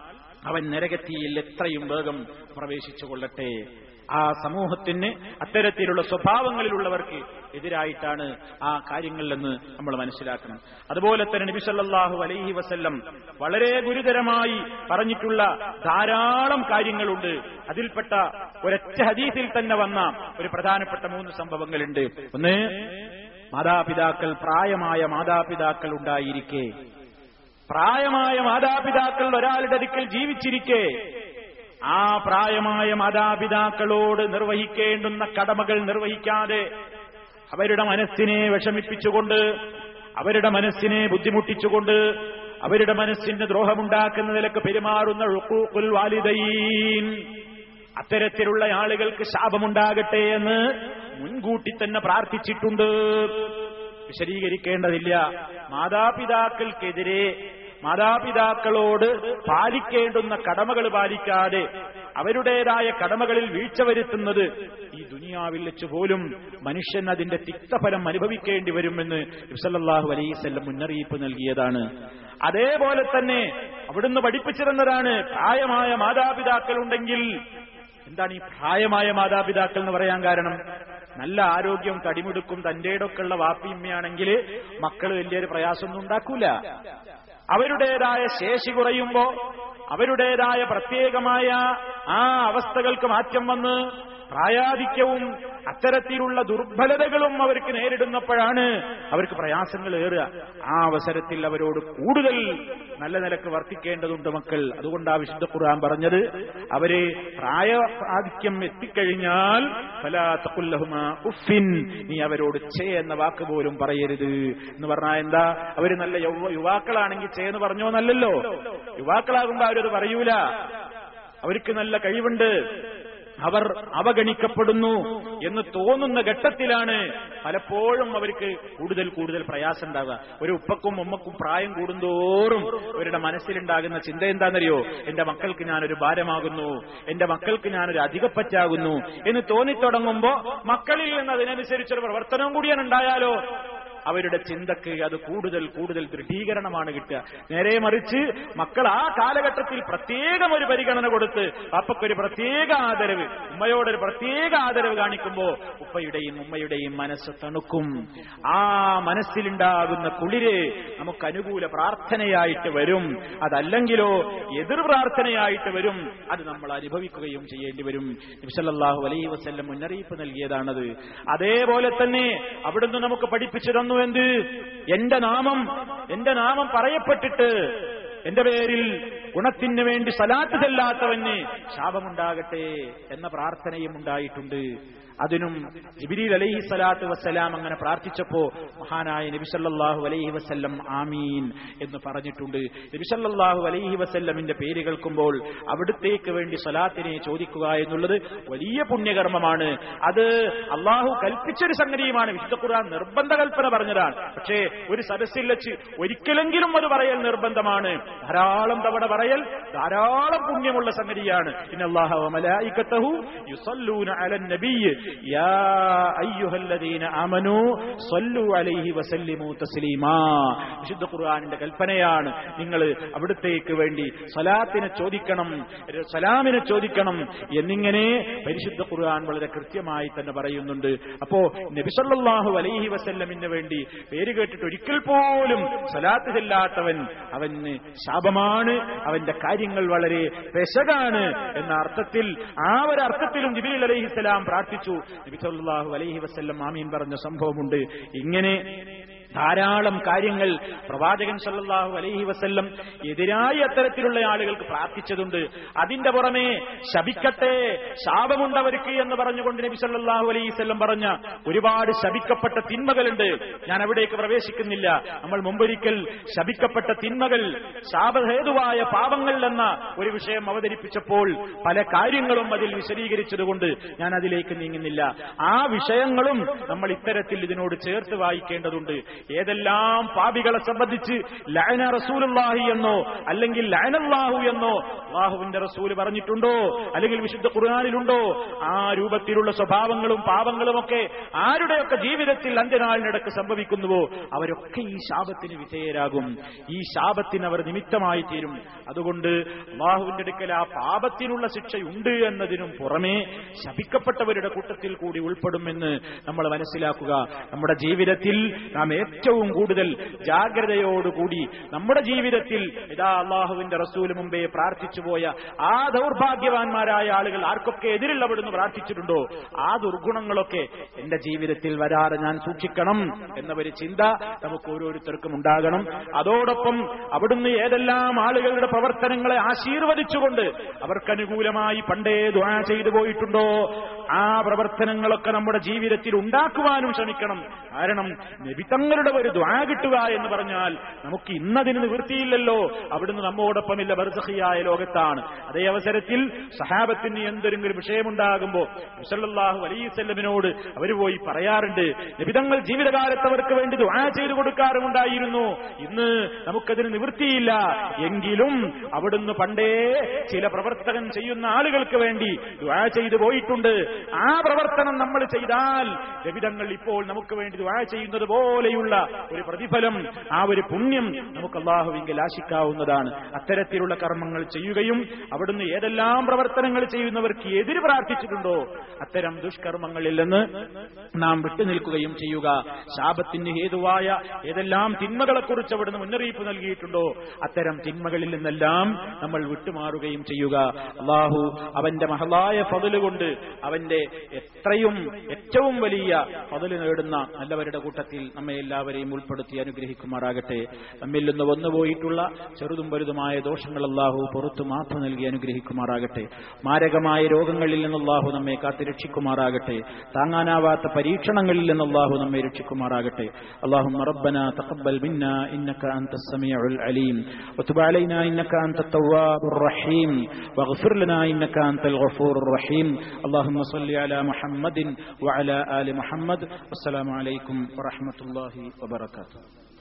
അവൻ നരകത്തിയിൽ എത്രയും വേഗം പ്രവേശിച്ചു കൊള്ളട്ടെ. ആ സമൂഹത്തിന് അത്തരത്തിലുള്ള സ്വഭാവങ്ങളിലുള്ളവർക്ക് എതിരായിട്ടാണ് ആ കാര്യങ്ങളിലെന്ന് നമ്മൾ മനസ്സിലാക്കണം. അതുപോലെ തന്നെ നബി സല്ലല്ലാഹു അലൈഹി വസല്ലം വളരെ ഗുരുതരമായി പറഞ്ഞിട്ടുള്ള ധാരാളം കാര്യങ്ങളുണ്ട്. അതിൽപ്പെട്ട ഒരൊറ്റ ഹദീസിൽ തന്നെ വന്ന ഒരു പ്രധാനപ്പെട്ട മൂന്ന് സംഭവങ്ങളുണ്ട്. ഒന്ന്, മാതാപിതാക്കൾ, പ്രായമായ മാതാപിതാക്കൾ ഉണ്ടായിരിക്കെ, പ്രായമായ മാതാപിതാക്കൾ ഒരാളുടെ അടുക്കൽ ജീവിച്ചിരിക്കെ ആ പ്രായമായ മാതാപിതാക്കളോട് നിർവഹിക്കേണ്ടുന്ന കടമകൾ നിർവഹിക്കാതെ അവരുടെ മനസ്സിനെ വിഷമിപ്പിച്ചുകൊണ്ട്, അവരുടെ മനസ്സിനെ ബുദ്ധിമുട്ടിച്ചുകൊണ്ട്, അവരുടെ മനസ്സിന് ദ്രോഹമുണ്ടാക്കുന്ന നിലക്ക് പെരുമാറുന്ന ഉഖൂഖുൽ വാലിദൈൻ, അത്തരത്തിലുള്ള ആളുകൾക്ക് ശാപമുണ്ടാകട്ടെ എന്ന് മുൻകൂട്ടി തന്നെ പ്രാർത്ഥിച്ചിട്ടുണ്ട്. വിശദീകരിക്കേണ്ടതില്ല. മാതാപിതാക്കൾക്കെതിരെ, മാതാപിതാക്കളോട് പാലിക്കേണ്ടുന്ന കടമകൾ പാലിക്കാതെ അവരുടേതായ കടമകളിൽ വീഴ്ച വരുത്തുന്നത് ഈ ദുനിയാവിൽ വെച്ച് പോലും മനുഷ്യൻ അതിന്റെ തിക്തഫലം അനുഭവിക്കേണ്ടി വരുമെന്ന് നബി സല്ലല്ലാഹു അലൈഹി വസല്ലം മുന്നറിയിപ്പ് നൽകിയതാണ്. അതേപോലെ തന്നെ അവിടുന്ന് പഠിപ്പിച്ചിരുന്നതാണ്, പ്രായമായ മാതാപിതാക്കൾ ഉണ്ടെങ്കിൽ. എന്താണ് ഈ പ്രായമായ മാതാപിതാക്കൾ എന്ന് പറയാൻ കാരണം? നല്ല ആരോഗ്യം, തടിമിടുക്കും, തന്റേടൊക്കെ ഉള്ള വാപ്പിയമ്മയാണെങ്കിൽ മക്കൾ വലിയൊരു പ്രയാസമൊന്നും ഉണ്ടാക്കൂല. അവരുടേതായ ശേഷി കുറയുമ്പോ, അവരുടേതായ പ്രത്യേകമായ ആ അവസ്ഥകൾക്ക് മാറ്റം വന്ന് പ്രായാധിക്യവും അത്തരത്തിലുള്ള ദുർബലതകളും അവർക്ക് നേരിടുന്നപ്പോഴാണ് അവർക്ക് പ്രയാസങ്ങൾ ഏറുക. ആ അവസരത്തിൽ അവരോട് കൂടുതൽ നല്ല നിലക്ക് വർത്തിക്കേണ്ടതുണ്ട് മക്കൾ. അതുകൊണ്ടാ വിശുദ്ധ ഖുർആൻ പറഞ്ഞത്, അവര് പ്രായാധിക്യം എത്തിക്കഴിഞ്ഞാൽ ഫലാ തഖുൽ ലഹുമാ ഉഫിൻ, നീ അവരോട് ചേ എന്ന വാക്ക് പോലും പറയരുത് എന്ന് പറഞ്ഞാൽ എന്താ? അവര് നല്ല യുവാക്കളാണെങ്കിൽ ചേ എന്ന് പറഞ്ഞോന്നല്ലല്ലോ. യുവാക്കളാകുമ്പോ അവരത് പറയൂല. അവർക്ക് നല്ല കഴിവുണ്ട്, അവർ അവഗണിക്കപ്പെടുന്നു എന്ന് തോന്നുന്ന ഘട്ടത്തിലാണ് പലപ്പോഴും അവർക്ക് കൂടുതൽ കൂടുതൽ പ്രയാസം ഉണ്ടാവുക. ഒരു ഉപ്പക്കും ഉമ്മക്കും പ്രായം കൂടുന്തോറും അവരുടെ മനസ്സിലുണ്ടാകുന്ന ചിന്ത എന്താണെന്നറിയോ? എന്റെ മക്കൾക്ക് ഞാനൊരു ഭാരമാകുന്നു, എന്റെ മക്കൾക്ക് ഞാനൊരു അധികപ്പറ്റാകുന്നു എന്ന് തോന്നിത്തുടങ്ങുമ്പോ മക്കളിൽ നിന്ന് അതിനനുസരിച്ചൊരു പ്രവർത്തനവും കൂടിയാണ് ഉണ്ടായാലോ അവരുടെ ചിന്തക്ക് അത് കൂടുതൽ കൂടുതൽ ദൃഢീകരണമാണ് കിട്ടുക. നേരെ മറിച്ച് മക്കൾ ആ കാലഘട്ടത്തിൽ പ്രത്യേകം ഒരു പരിഗണന കൊടുത്ത് അപ്പക്കൊരു പ്രത്യേക ആദരവ്, ഉമ്മയോടൊരു പ്രത്യേക ആദരവ് കാണിക്കുമ്പോ ഉപ്പയുടെയും ഉമ്മയുടെയും മനസ്സ് തണുക്കും. ആ മനസ്സിലുണ്ടാകുന്ന കുളിര് നമുക്ക് അനുകൂല പ്രാർത്ഥനയായിട്ട് വരും. അതല്ലെങ്കിലോ എതിർ പ്രാർത്ഥനയായിട്ട് വരും. അത് നമ്മൾ അനുഭവിക്കുകയും ചെയ്യേണ്ടി വരും. നബി സല്ലല്ലാഹു അലൈഹി വസല്ലം മുന്നറിയിപ്പ് നൽകിയതാണത്. അതേപോലെ തന്നെ അവിടുന്ന് നമുക്ക് പഠിപ്പിച്ചു തന്നു എന്ത്? എന്റെ നാമം എന്റെ നാമം പറയപ്പെട്ടിട്ട് എന്റെ പേരിൽ ഗുണത്തിന് വേണ്ടി സലാത്ത് ചെല്ലാത്തവന് ശാപമുണ്ടാകട്ടെ എന്ന പ്രാർത്ഥനയും ഉണ്ടായിട്ടുണ്ട്. അതിനും ജിബ്രീൽ അലൈഹി സ്വലാത്തു വസ്സലാം അങ്ങനെ പ്രാർത്ഥിച്ചപ്പോ മഹാനായ നബി സല്ലല്ലാഹു അലൈഹി വസല്ലം ആമീൻ എന്ന് പറഞ്ഞിട്ടുണ്ട്. നബി സല്ലല്ലാഹു അലൈഹി വസല്ലമിന്റെ പേര് കേൾക്കുമ്പോൾ അവിടുത്തേക്ക് വേണ്ടി സ്വലാത്തിനെ ചോദിക്കുക എന്നുള്ളത് വലിയ പുണ്യകർമ്മമാണ്. അത് അള്ളാഹു കൽപ്പിച്ചൊരു സംഗതിയുമാണ്. വിശുദ്ധ ഖുർആൻ നിർബന്ധ കൽപ്പന പറഞ്ഞതാണ്. പക്ഷേ ഒരു സദസ്സിൽ വെച്ച് ഒരിക്കലെങ്കിലും അത് പറയൽ നിർബന്ധമാണ്. ധാരാളം തവണ പറയൽ ധാരാളം പുണ്യമുള്ള സംഗതിയാണ്. ഇന്നല്ലാഹ വ മലായികതഹു യുസല്ലൂന അലൻ നബിയ്യ് യാ അയ്യുഹല്ലദീന ആമനൂ സ്വല്ലു അലൈഹി വസല്ലിമു തസ്ലീമാ. വിശുദ്ധ ഖുർആനിന്റെ കൽപ്പനയാണ്. നിങ്ങൾ അവിടുത്തേക്ക് വേണ്ടി സ്വലാത്തിനെ ചോദിക്കണം, സലാമിനെ ചോദിക്കണം എന്നിങ്ങനെ പരിശുദ്ധ ഖുർആൻ വളരെ കൃത്യമായി തന്നെ പറയുന്നുണ്ട്. അപ്പോ നബി സല്ലല്ലാഹു അലൈഹി വസല്ലമിന് വേണ്ടി പേര് കേട്ടിട്ട് ഒരിക്കൽ പോലും സ്വലാത്ത് ചെല്ലാത്തവൻ അവന് ശാപമാണ്, അവന്റെ കാര്യങ്ങൾ വളരെ പെശകാണ് എന്ന അർത്ഥത്തിൽ, ആ ഒരു അർത്ഥത്തിലും ജിബ്രീൽ അലൈഹിസ്സലാം പ്രാർത്ഥിച്ചു. നബി സല്ലല്ലാഹു അലൈഹി വസല്ലം ആമീൻ പറഞ്ഞ സംഭവമുണ്ട്. ഇങ്ങനെ ധാരാളം കാര്യങ്ങൾ പ്രവാചകൻ സല്ലല്ലാഹു അലൈഹി വസല്ലം എതിരായി അത്തരത്തിലുള്ള ആളുകൾക്ക് പ്രാർത്ഥിച്ചതുണ്ട്. അതിന്റെ പുറമെ ശപിക്കട്ടെ, ശാപമുണ്ടവർക്ക് എന്ന് പറഞ്ഞുകൊണ്ട് നബി സല്ലല്ലാഹു അലൈഹി വസല്ലം പറഞ്ഞ ഒരുപാട് ശപിക്കപ്പെട്ട തിന്മകളുണ്ട്. ഞാൻ അവിടേക്ക് പ്രവേശിക്കുന്നില്ല. നമ്മൾ മുമ്പൊരിക്കൽ ശപിക്കപ്പെട്ട തിന്മകൾ, ശാപഹേതുവായ പാപങ്ങൾ എന്ന ഒരു വിഷയം അവതരിപ്പിച്ചപ്പോൾ പല കാര്യങ്ങളും അതിൽ വിശദീകരിച്ചതുകൊണ്ട് ഞാൻ അതിലേക്ക് നീങ്ങുന്നില്ല. ആ വിഷയങ്ങളും നമ്മൾ ഇത്തരത്തിൽ ഇതിനോട് ചേർത്ത് വായിക്കേണ്ടതുണ്ട്. ഏതെല്ലാം പാപികളെ സംബന്ധിച്ച് ലഅന റസൂലുള്ളാഹി എന്നോ അല്ലെങ്കിൽ ലഅനല്ലാഹു എന്നോ അല്ലാഹുവിന്റെ റസൂൽ പറഞ്ഞിട്ടുണ്ടോ അല്ലെങ്കിൽ വിശുദ്ധ ഖുർആനിലുണ്ടോ, ആ രൂപത്തിലുള്ള സ്വഭാവങ്ങളും പാപങ്ങളും ഒക്കെ ആരുടെയൊക്കെ ജീവിതത്തിൽ അന്ത്യനാളിനിടക്ക് സംഭവിക്കുന്നുവോ അവരൊക്കെ ഈ ശാപത്തിന് വിധേയരാകും. ഈ ശാപത്തിന് അവർ നിമിത്തമായി തീരും. അതുകൊണ്ട് അല്ലാഹുവിന്റെ അടുക്കൽ ആ പാപത്തിനുള്ള ശിക്ഷയുണ്ട് എന്നതിനും പുറമെ ശപിക്കപ്പെട്ടവരുടെ കൂട്ടത്തിൽ കൂടി ഉൾപ്പെടുമെന്ന് നമ്മൾ മനസ്സിലാക്കുക. നമ്മുടെ ജീവിതത്തിൽ നാം ഏറ്റവും കൂടുതൽ ജാഗ്രതയോടുകൂടി നമ്മുടെ ജീവിതത്തിൽ ഇതാ അള്ളാഹുവിന്റെ റസൂല് മുമ്പേ പ്രാർത്ഥിച്ചു പോയ ആ ദൗർഭാഗ്യവാന്മാരായ ആളുകൾ ആർക്കൊക്കെ എതിരിൽ അവിടുന്ന് പ്രാർത്ഥിച്ചിട്ടുണ്ടോ ആ ദുർഗുണങ്ങളൊക്കെ എന്റെ ജീവിതത്തിൽ വരാതെ ഞാൻ സൂക്ഷിക്കണം എന്നൊരു ചിന്ത നമുക്ക് ഓരോരുത്തർക്കും ഉണ്ടാകണം. അതോടൊപ്പം അവിടുന്ന് ഏതെല്ലാം ആളുകളുടെ പ്രവർത്തനങ്ങളെ ആശീർവദിച്ചുകൊണ്ട് അവർക്കനുകൂലമായി പണ്ടേ ദുആ ചെയ്തു പോയിട്ടുണ്ടോ ആ പ്രവർത്തനങ്ങളൊക്കെ നമ്മുടെ ജീവിതത്തിൽ ഉണ്ടാക്കുവാനും ശ്രമിക്കണം. കാരണം നബി തങ്ങളുടെ ഒരു ദുആ കിട്ടുക എന്ന് പറഞ്ഞാൽ നമുക്ക് ഇന്നതിന് നിവൃത്തിയില്ലല്ലോ. അവിടുന്ന് നമ്മോടൊപ്പമില്ല, ബർസഖിയായ ലോകത്താണ്. അതേ അവസരത്തിൽ സഹാബത്തിന് എന്തെങ്കിലും വിഷയമുണ്ടാകുമ്പോൾ സല്ലല്ലാഹു അലൈഹി വസല്ലമിനോട് അവർ പോയി പറയാറുണ്ട്. നബി തങ്ങൾ ജീവിതകാലത്ത് അവർക്ക് വേണ്ടി ദുആ ചെയ്തു കൊടുക്കാറുമുണ്ടായിരുന്നു. ഇന്ന് നമുക്കതിന് നിവൃത്തിയില്ല എങ്കിലും അവിടുന്ന് പണ്ടേ ചില പ്രവർത്തനം ചെയ്യുന്ന ആളുകൾക്ക് വേണ്ടി ദുആ ചെയ്തു പോയിട്ടുണ്ട്. ആ പ്രവർത്തനം നമ്മൾ ചെയ്താൽ നബി തങ്ങൾ ഇപ്പോൾ നമുക്ക് വേണ്ടി ദുആ ചെയ്യുന്നത് പോലെയുള്ള ഒരു പ്രതിഫലം, ആ ഒരു പുണ്യം നമുക്ക് അല്ലാഹുവിങ്കൽ ആശിക്കാവുന്നതാണ്. അത്തരത്തിലുള്ള കർമ്മങ്ങൾ ചെയ്യുകയും അവിടുന്ന് ഏതെല്ലാം പ്രവർത്തനങ്ങൾ ചെയ്യുന്നവർക്ക് എതിര് പ്രാർത്ഥിച്ചിട്ടുണ്ടോ അത്തരം ദുഷ്കർമ്മങ്ങളിൽ നിന്ന് നാം വിട്ടുനിൽക്കുകയും ചെയ്യുക. ശാപത്തിന് ഹേതുവായ ഏതെല്ലാം തിന്മകളെക്കുറിച്ച് അവിടുന്ന് മുന്നറിയിപ്പ് നൽകിയിട്ടുണ്ടോ അത്തരം തിന്മകളിൽ നിന്നെല്ലാം നമ്മൾ വിട്ടുമാറുകയും ചെയ്യുക. അല്ലാഹു അവന്റെ മഹളായ ഫضല് കൊണ്ട് അവന്റെ എത്രയും ഏറ്റവും വലിയ ഫضല് നേടുന്ന നല്ലവരുടെ കൂട്ടത്തിൽ നമ്മെ എല്ലാവരെയും ഉൾപ്പെടുത്തി അനുഗ്രഹിക്കുമാറാകട്ടെ. നമ്മിൽ നിന്ന് വന്നുപോയിട്ടുള്ള ചെറുതും വലുതുമായ ദോഷങ്ങൾ അല്ലാഹു പുറത്തു മാപ്പ് നൽകി അനുഗ്രഹിക്കുമാറാകട്ടെ. മാരകമായ രോഗങ്ങളിൽ നിന്ന് അല്ലാഹു നമ്മെ കാത്തുരക്ഷിക്കുമാറാകട്ടെ. താങ്ങാനാവാത്ത പരീക്ഷണങ്ങളിൽ നിന്ന് അല്ലാഹു നമ്മെ രക്ഷിക്കുമാറാകട്ടെ. അല്ലാഹുമ്മ റബ്ബനാ തഖബ്ബൽ മിന്നാ ഇന്നക അൻതസ് സമീഉൽ അലീം വതുബ് അലൈനാ ഇന്നക അൻതത് തവ്വാബുർ റഹീം വഗ്ഫിർ ലനാ ഇന്നക അൻതൽ ഗഫൂറുർ റഹീം. അല്ലാഹുമ്മ സ്വല്ലി അലാ മുഹമ്മദിൻ വഅലാ ആലി മുഹമ്മദ്. വസ്സലാമു അലൈക്കും വറഹ്മത്തുള്ളാഹി വബറകാതുഹു.